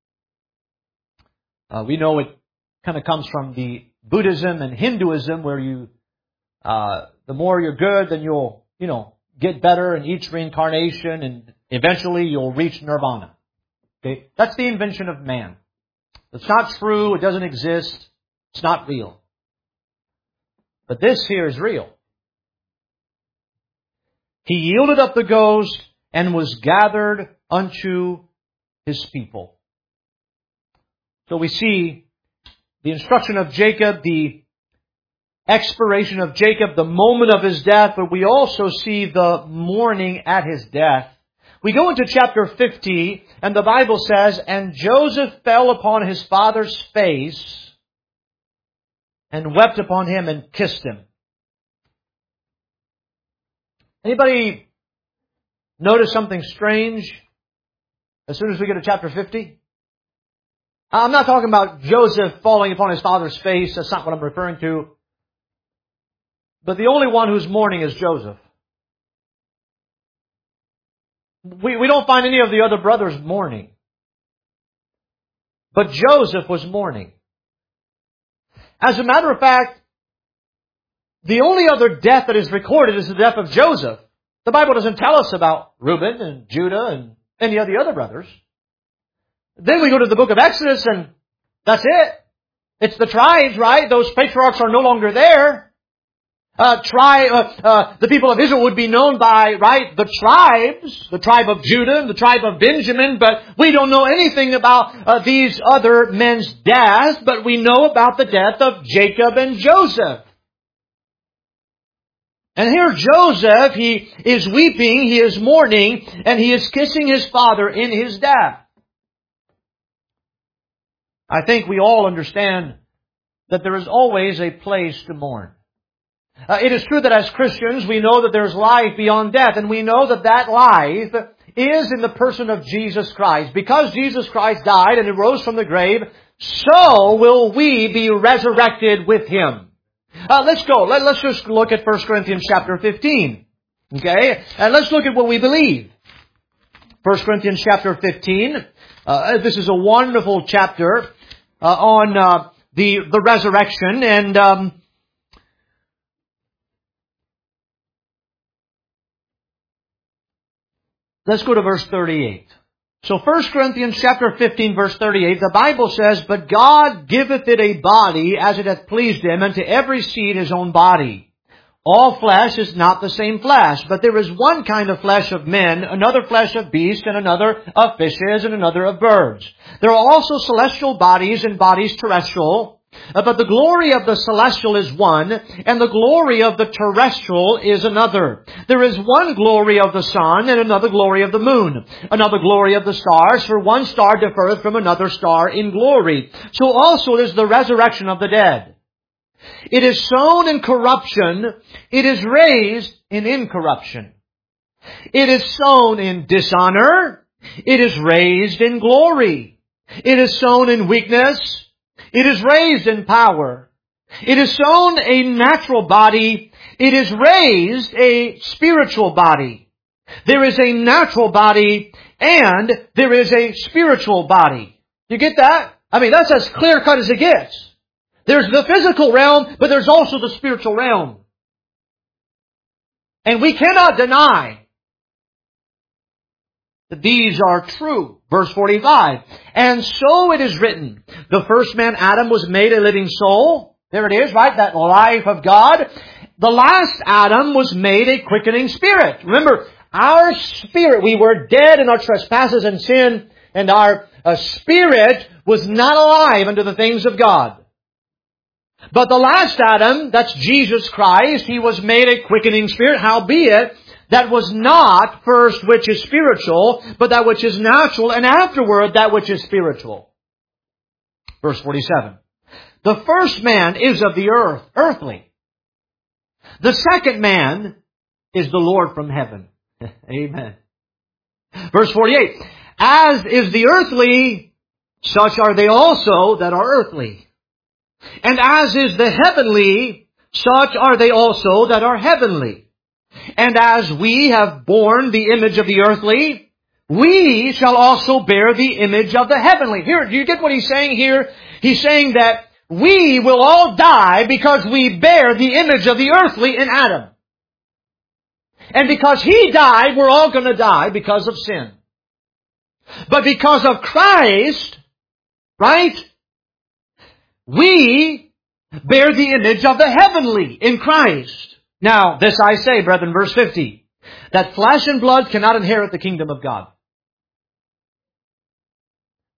Uh, we know it kind of comes from the Buddhism and Hinduism, where you, uh, the more you're good, then you'll, you know, get better in each reincarnation, and eventually you'll reach nirvana. Okay, that's the invention of man. It's not true. It doesn't exist. It's not real. But this here is real. He yielded up the ghost and was gathered unto His people. So we see the instruction of Jacob, the expiration of Jacob, the moment of his death, but we also see the mourning at his death. We go into chapter fifty, and the Bible says, "And Joseph fell upon his father's face, and wept upon him, and kissed him." Anybody notice something strange as soon as we get to chapter fifty? I'm not talking about Joseph falling upon his father's face. That's not what I'm referring to. But the only one who's mourning is Joseph. We, we don't find any of the other brothers mourning. But Joseph was mourning. As a matter of fact, the only other death that is recorded is the death of Joseph. The Bible doesn't tell us about Reuben and Judah and any of the other brothers. Then we go to the book of Exodus and that's it. It's the tribes, right? Those patriarchs are no longer there. Uh, try, uh, uh, the people of Israel would be known by, right, the tribes, the tribe of Judah and the tribe of Benjamin, but we don't know anything about uh, these other men's death, but we know about the death of Jacob and Joseph. And here Joseph, he is weeping, he is mourning, and he is kissing his father in his death. I think we all understand that there is always a place to mourn. Uh, it is true that as Christians, we know that there's life beyond death, and we know that that life is in the person of Jesus Christ. Because Jesus Christ died and arose from the grave, so will we be resurrected with Him. Uh, let's go. Let, let's just look at First Corinthians chapter fifteen. Okay? And let's look at what we believe. First Corinthians chapter fifteen. Uh, this is a wonderful chapter uh, on uh, the, the resurrection, and um, let's go to verse thirty-eight. So First Corinthians chapter fifteen, verse thirty-eight, the Bible says, "But God giveth it a body as it hath pleased Him, and to every seed his own body. All flesh is not the same flesh, but there is one kind of flesh of men, another flesh of beasts, and another of fishes, and another of birds. There are also celestial bodies and bodies terrestrial. But the glory of the celestial is one, and the glory of the terrestrial is another. There is one glory of the sun, and another glory of the moon, another glory of the stars, for one star differeth from another star in glory. So also is the resurrection of the dead. It is sown in corruption, it is raised in incorruption. It is sown in dishonor, it is raised in glory. It is sown in weakness, it is raised in power. It is sown a natural body, it is raised a spiritual body. There is a natural body and there is a spiritual body. You get that? I mean, that's as clear cut as it gets. There's the physical realm, but there's also the spiritual realm. And we cannot deny that these are true. Verse forty-five. "And so it is written, the first man Adam was made a living soul." There it is, right? That life of God. "The last Adam was made a quickening spirit." Remember, our spirit, we were dead in our trespasses and sin, and our uh, spirit was not alive unto the things of God. But the last Adam, that's Jesus Christ, He was made a quickening spirit, howbeit that was not first which is spiritual, but that which is natural, and afterward that which is spiritual. Verse forty-seven. "The first man is of the earth, earthly. The second man is the Lord from heaven." Amen. Verse forty-eight. "As is the earthly, such are they also that are earthly. And as is the heavenly, such are they also that are heavenly. And as we have borne the image of the earthly, we shall also bear the image of the heavenly." Here, do you get what he's saying here? He's saying that we will all die because we bear the image of the earthly in Adam. And because he died, we're all going to die because of sin. But because of Christ, right? We bear the image of the heavenly in Christ. Now, this I say, brethren, verse fifty, that flesh and blood cannot inherit the kingdom of God.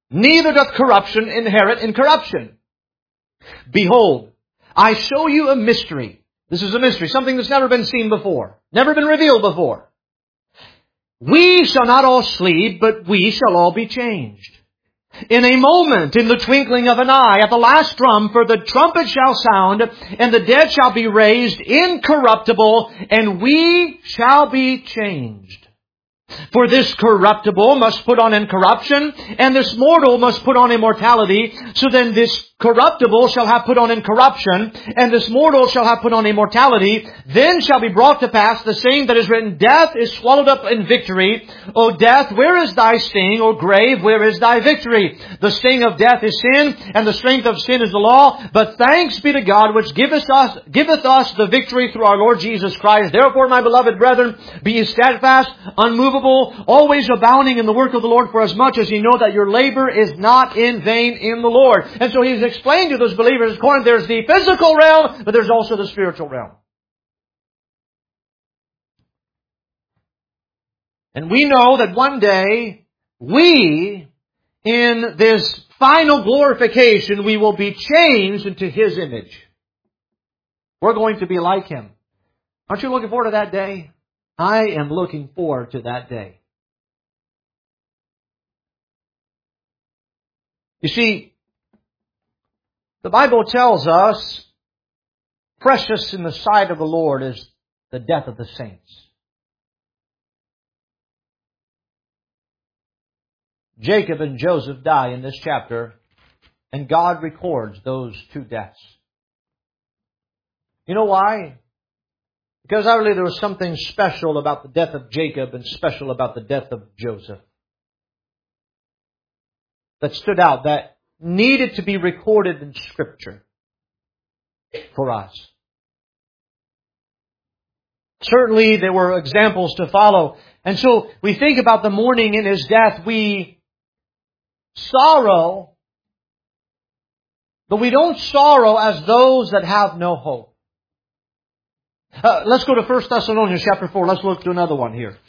neither doth corruption inherit in corruption. Behold, I show you a mystery. This is a mystery, something that's never been seen before, never been revealed before. We shall not all sleep, but we shall all be changed. In a moment, in the twinkling of an eye, at the last trump, for the trumpet shall sound, and the dead shall be raised incorruptible, and we shall be changed. For this corruptible must put on incorruption, and this mortal must put on immortality. So then this corruptible shall have put on incorruption, and this mortal shall have put on immortality. Then shall be brought to pass the saying that is written, Death is swallowed up in victory. O death, where is thy sting? O grave, where is thy victory? The sting of death is sin, and the strength of sin is the law. But thanks be to God, which giveth us, giveth us the victory through our Lord Jesus Christ. Therefore, my beloved brethren, be ye steadfast, unmovable, always abounding in the work of the Lord, for as much as ye know that your labor is not in vain in the Lord. And so he's explained to those believers, according, there's the physical realm, but there's also the spiritual realm. And we know that one day, we, in this final glorification, we will be changed into His image. We're going to be like Him. Aren't you looking forward to that day? I am looking forward to that day. You see, the Bible tells us, precious in the sight of the Lord is the death of the saints. Jacob and Joseph die in this chapter, and God records those two deaths. You know why? Because I believe there was something special about the death of Jacob and special about the death of Joseph that stood out, that needed to be recorded in Scripture for us. Certainly there were examples to follow. And so we think about the mourning in his death. We sorrow, but we don't sorrow as those that have no hope. Uh, let's go to First Thessalonians chapter four. Let's look to another one here.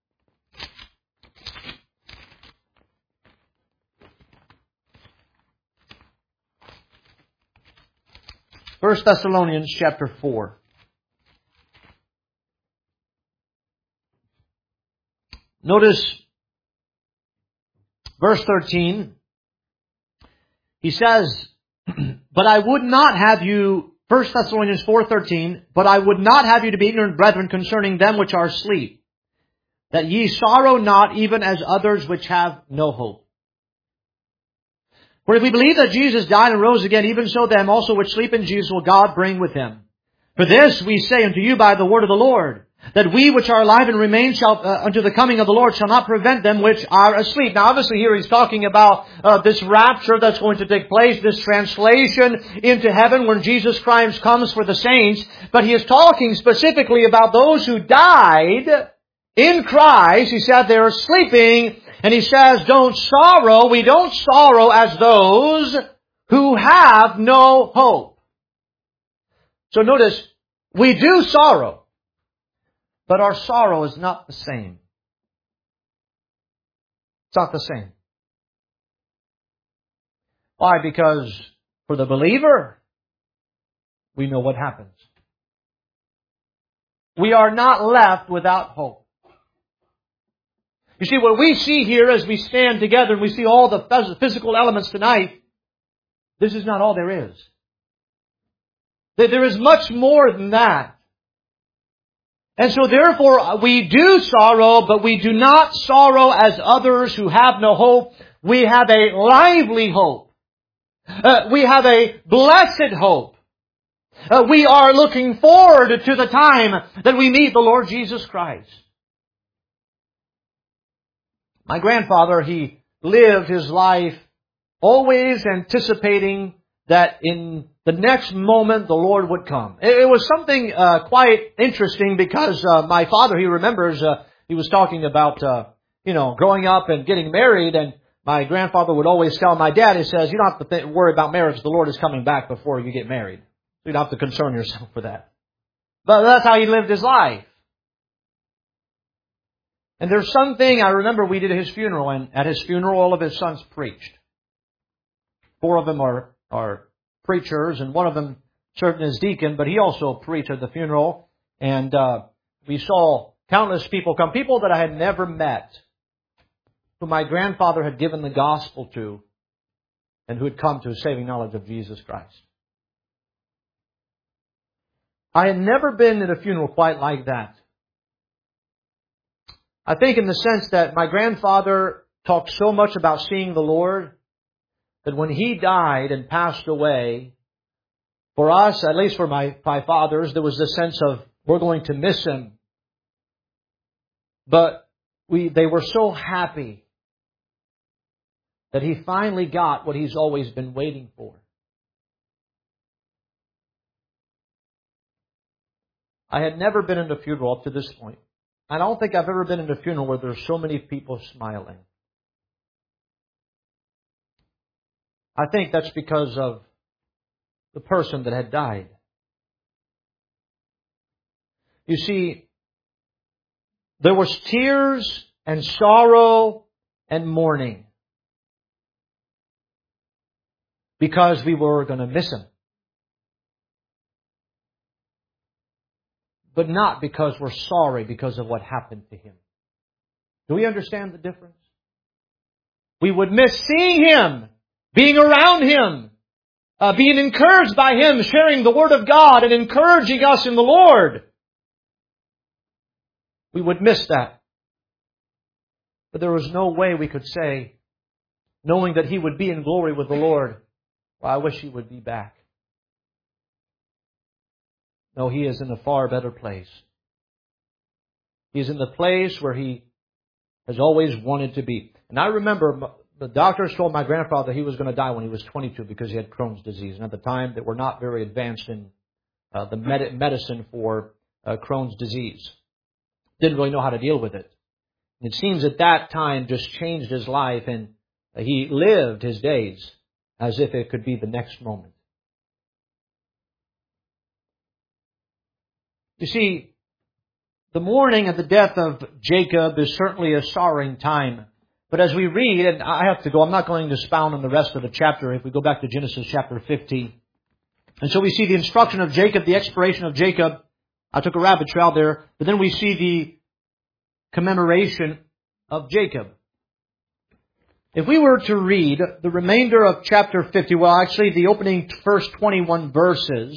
First Thessalonians chapter four. Notice verse thirteen. He says, But I would not have you... First Thessalonians four thirteen, but I would not have you to be ignorant, brethren, concerning them which are asleep, that ye sorrow not, even as others which have no hope. For if we believe that Jesus died and rose again, even so them also which sleep in Jesus will God bring with Him. For this we say unto you by the word of the Lord, that we which are alive and remain shall uh, unto the coming of the Lord shall not prevent them which are asleep. Now obviously here he's talking about uh, this rapture that's going to take place, this translation into heaven when Jesus Christ comes for the saints. But he is talking specifically about those who died in Christ. He said they're sleeping, and he says don't sorrow. We don't sorrow as those who have no hope. So notice, we do sorrow. But our sorrow is not the same. It's not the same. Why? Because for the believer, we know what happens. We are not left without hope. You see, what we see here as we stand together and we see all the physical elements tonight, this is not all there is. There is much more than that. And so therefore we do sorrow, but we do not sorrow as others who have no hope. We have a lively hope. Uh, we have a blessed hope. Uh, we are looking forward to the time that we meet the Lord Jesus Christ. My grandfather, he lived his life always anticipating that in the next moment the Lord would come. It was something uh, quite interesting because uh, my father, he remembers, uh, he was talking about, uh, you know, growing up and getting married, and my grandfather would always tell my dad, he says, you don't have to th- worry about marriage, the Lord is coming back before you get married. You don't have to concern yourself for that. But that's how he lived his life. And there's something, I remember we did at his funeral, and at his funeral all of his sons preached. four of them are, are preachers, and one of them served as deacon, but he also preached at the funeral. And uh, we saw countless people come, people that I had never met, who my grandfather had given the gospel to, and who had come to a saving knowledge of Jesus Christ. I had never been at a funeral quite like that. I think in the sense that my grandfather talked so much about seeing the Lord that when he died and passed away, for us, at least for my, my fathers, there was this sense of we're going to miss him. But we they were so happy that he finally got what he's always been waiting for. I had never been in a funeral up to this point. I don't think I've ever been in a funeral where there's so many people smiling. I think that's because of the person that had died. You see, there was tears and sorrow and mourning because we were going to miss him. But not because we're sorry because of what happened to him. Do we understand the difference? We would miss seeing him, being around him, uh, being encouraged by him, sharing the Word of God and encouraging us in the Lord. We would miss that. But there was no way we could say, knowing that he would be in glory with the Lord, well, I wish he would be back. No, he is in a far better place. He is in the place where he has always wanted to be. And I remember the doctors told my grandfather he was going to die when he was twenty-two because he had Crohn's disease. And at the time, they were not very advanced in uh, the med- medicine for uh, Crohn's disease. Didn't really know how to deal with it. And it seems at that time just changed his life, and he lived his days as if it could be the next moment. You see, the mourning at the death of Jacob is certainly a sorrowing time. But as we read, and I have to go, I'm not going to expound on the rest of the chapter. If we go back to Genesis chapter fifty. And so we see the instruction of Jacob, the expiration of Jacob. I took a rabbit trail there. But then we see the commemoration of Jacob. If we were to read the remainder of chapter fifty, well, actually the opening first twenty-one verses,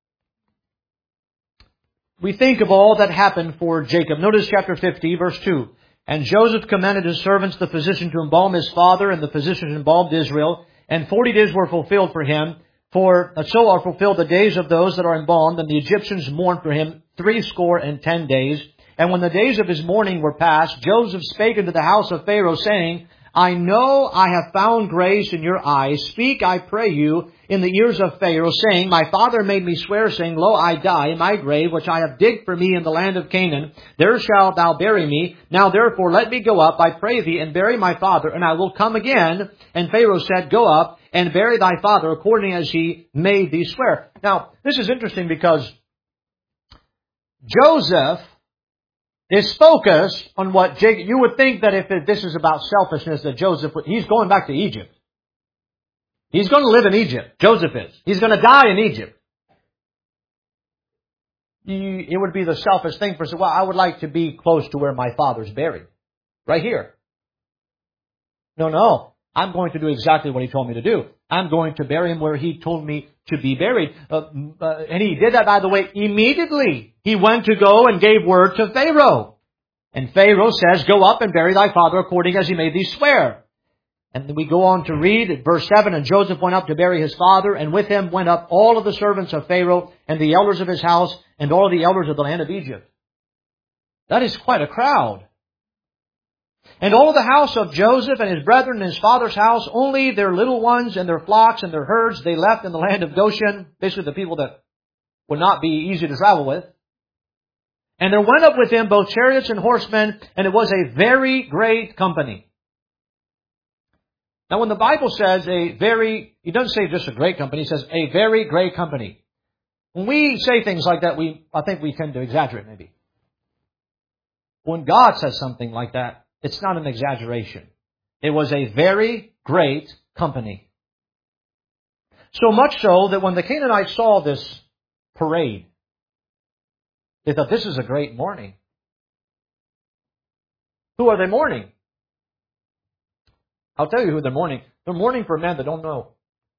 we think of all that happened for Jacob. Notice chapter fifty, verse two. And Joseph commanded his servants, the physician, to embalm his father, and the physician embalmed Israel. And forty days were fulfilled for him. For so are fulfilled the days of those that are embalmed, and the Egyptians mourned for him threescore and ten days. And when the days of his mourning were past, Joseph spake unto the house of Pharaoh, saying, I know I have found grace in your eyes. Speak, I pray you, in the ears of Pharaoh, saying, My father made me swear, saying, Lo, I die in my grave, which I have digged for me in the land of Canaan. There shalt thou bury me. Now therefore let me go up, I pray thee, and bury my father, and I will come again. And Pharaoh said, Go up, and bury thy father, according as he made thee swear. Now, this is interesting because Joseph is focused on what Jacob... You would think that if this is about selfishness, that Joseph... He's going back to Egypt. He's going to live in Egypt. Joseph is. He's going to die in Egypt. It would be the selfish thing for... Well, I would like to be close to where my father's buried. Right here. No, no. I'm going to do exactly what he told me to do. I'm going to bury him where he told me to be buried. Uh, uh, and he did that, by the way, immediately. He went to go and gave word to Pharaoh. And Pharaoh says, Go up and bury thy father according as he made thee swear. And then we go on to read at verse seven, And Joseph went up to bury his father, and with him went up all of the servants of Pharaoh, and the elders of his house, and all the elders of the land of Egypt. That is quite a crowd. And all the house of Joseph and his brethren and his father's house, only their little ones and their flocks and their herds they left in the land of Goshen. Basically the people that would not be easy to travel with. And there went up with him both chariots and horsemen, and it was a very great company. Now when the Bible says a very, it doesn't say just a great company, it says a very great company. When we say things like that, we I think we tend to exaggerate maybe. When God says something like that, it's not an exaggeration. It was a very great company. So much so that when the Canaanites saw this parade, they thought, this is a great mourning. Who are they mourning? I'll tell you who they're mourning. They're mourning for a man they don't know.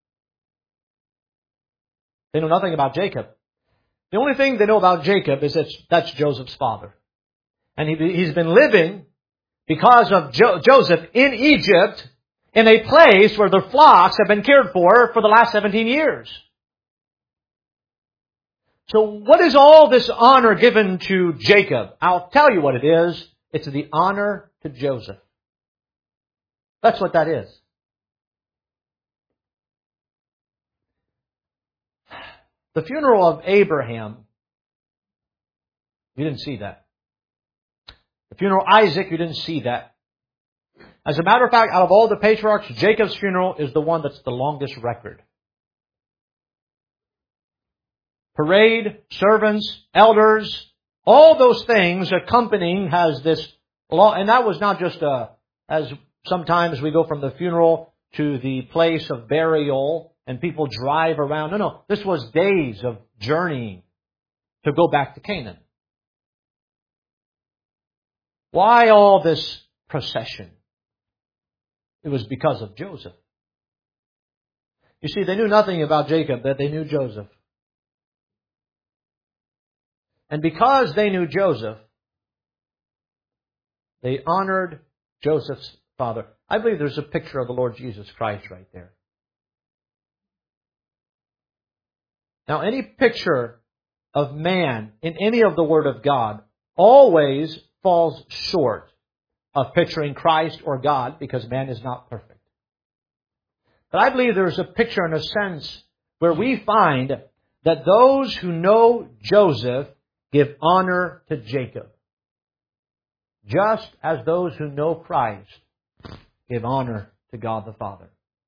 They know nothing about Jacob. The only thing they know about Jacob is that that's Joseph's father. And he, he's been living because of jo- Joseph in Egypt in a place where their flocks have been cared for for the last seventeen years. So what is all this honor given to Jacob? I'll tell you what it is. It's the honor to Joseph. That's what that is. The funeral of Abraham, you didn't see that. The funeral of Isaac, you didn't see that. As a matter of fact, out of all the patriarchs, Jacob's funeral is the one that's the longest record. Parade, servants, elders, all those things accompanying has this long, and that was not just a, as sometimes we go from the funeral to the place of burial and people drive around. No, no, this was days of journeying to go back to Canaan. Why all this procession? It was because of Joseph. You see, they knew nothing about Jacob, but they knew Joseph. And because they knew Joseph, they honored Joseph's father. I believe there's a picture of the Lord Jesus Christ right there. Now, any picture of man in any of the Word of God always falls short of picturing Christ or God because man is not perfect. But I believe there's a picture in a sense where we find that those who know Joseph give honor to Jacob, just as those who know Christ give honor to God the Father.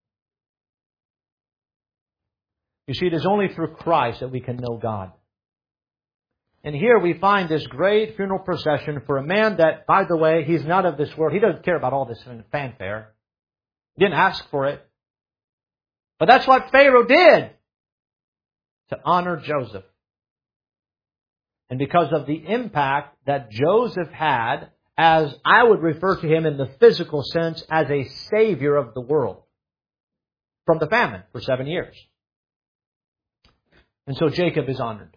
You see, it is only through Christ that we can know God. And here we find this great funeral procession for a man that, by the way, he's not of this world. He doesn't care about all this fanfare. He didn't ask for it. But that's what Pharaoh did to honor Joseph. And because of the impact that Joseph had, as I would refer to him in the physical sense, as a savior of the world from the famine for seven years. And so Jacob is honored.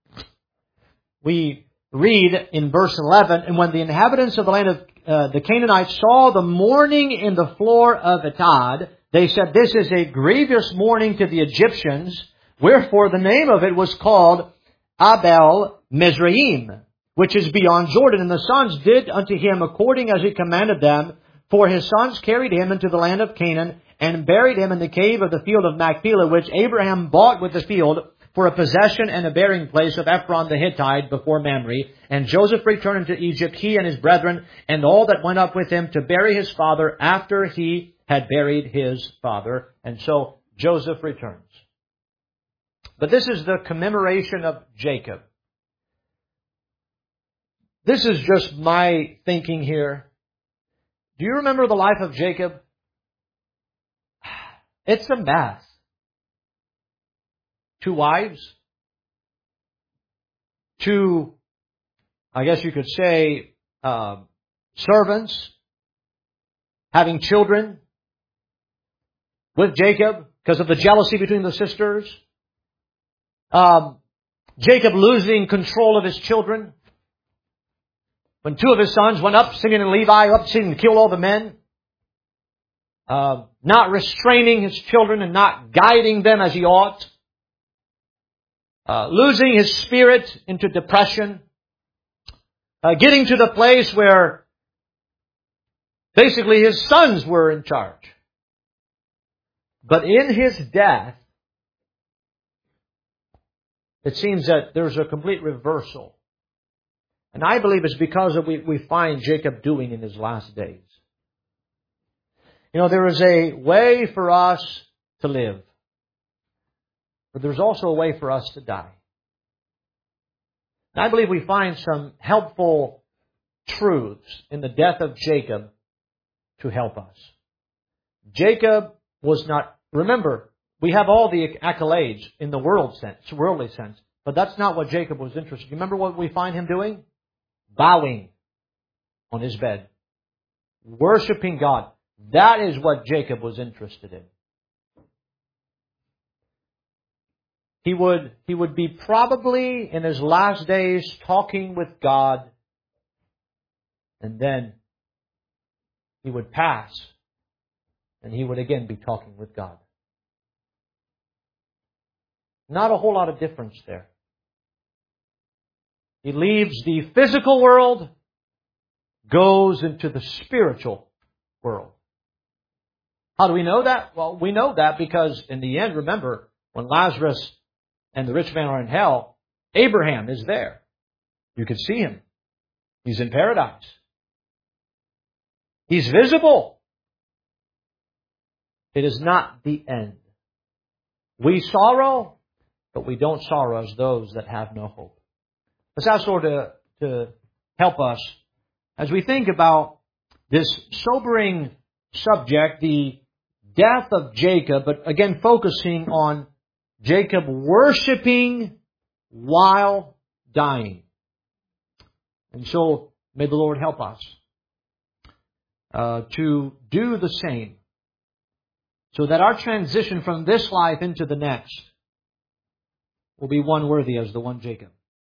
We read in verse eleven, and when the inhabitants of the land of uh, the Canaanites saw the mourning in the floor of Atad, they said, this is a grievous mourning to the Egyptians, wherefore the name of it was called Abel Mizraim, which is beyond Jordan. And the sons did unto him according as he commanded them, for his sons carried him into the land of Canaan, and buried him in the cave of the field of Machpelah, which Abraham bought with the field for a possession and a burying place of Ephron the Hittite before Mamre. And Joseph returned into Egypt, he and his brethren, and all that went up with him to bury his father after he had buried his father. And so Joseph returns. But this is the commemoration of Jacob. This is just my thinking here. Do you remember the life of Jacob? It's a mess. Two wives. Two, I guess you could say, uh, servants. Having children with Jacob because of the jealousy between the sisters. Um, Jacob losing control of his children. When two of his sons went up, Simeon and Levi, up to kill all the men. Uh, not restraining his children and not guiding them as he ought. Uh, losing his spirit into depression. Uh, getting to the place where basically his sons were in charge. But in his death, it seems that there's a complete reversal. And I believe it's because of what we find Jacob doing in his last days. You know, there is a way for us to live. But there's also a way for us to die. And I believe we find some helpful truths in the death of Jacob to help us. Jacob was not, remember, we have all the accolades in the world sense, worldly sense, but that's not what Jacob was interested in. Remember what we find him doing? Bowing on his bed. Worshipping God. That is what Jacob was interested in. He would, he would be probably in his last days talking with God, and then he would pass, and he would again be talking with God. Not a whole lot of difference there. He leaves the physical world, goes into the spiritual world. How do we know that? Well, we know that because in the end, remember, when Lazarus and the rich man are in hell, Abraham is there. You can see him. He's in paradise. He's visible. It is not the end. We sorrow, but we don't sorrow as those that have no hope. Let's ask Lord to, to help us as we think about this sobering subject, the death of Jacob, but again focusing on Jacob worshiping while dying. And so may the Lord help us uh, to do the same, so that our transition from this life into the next will be one worthy as the one Jacob.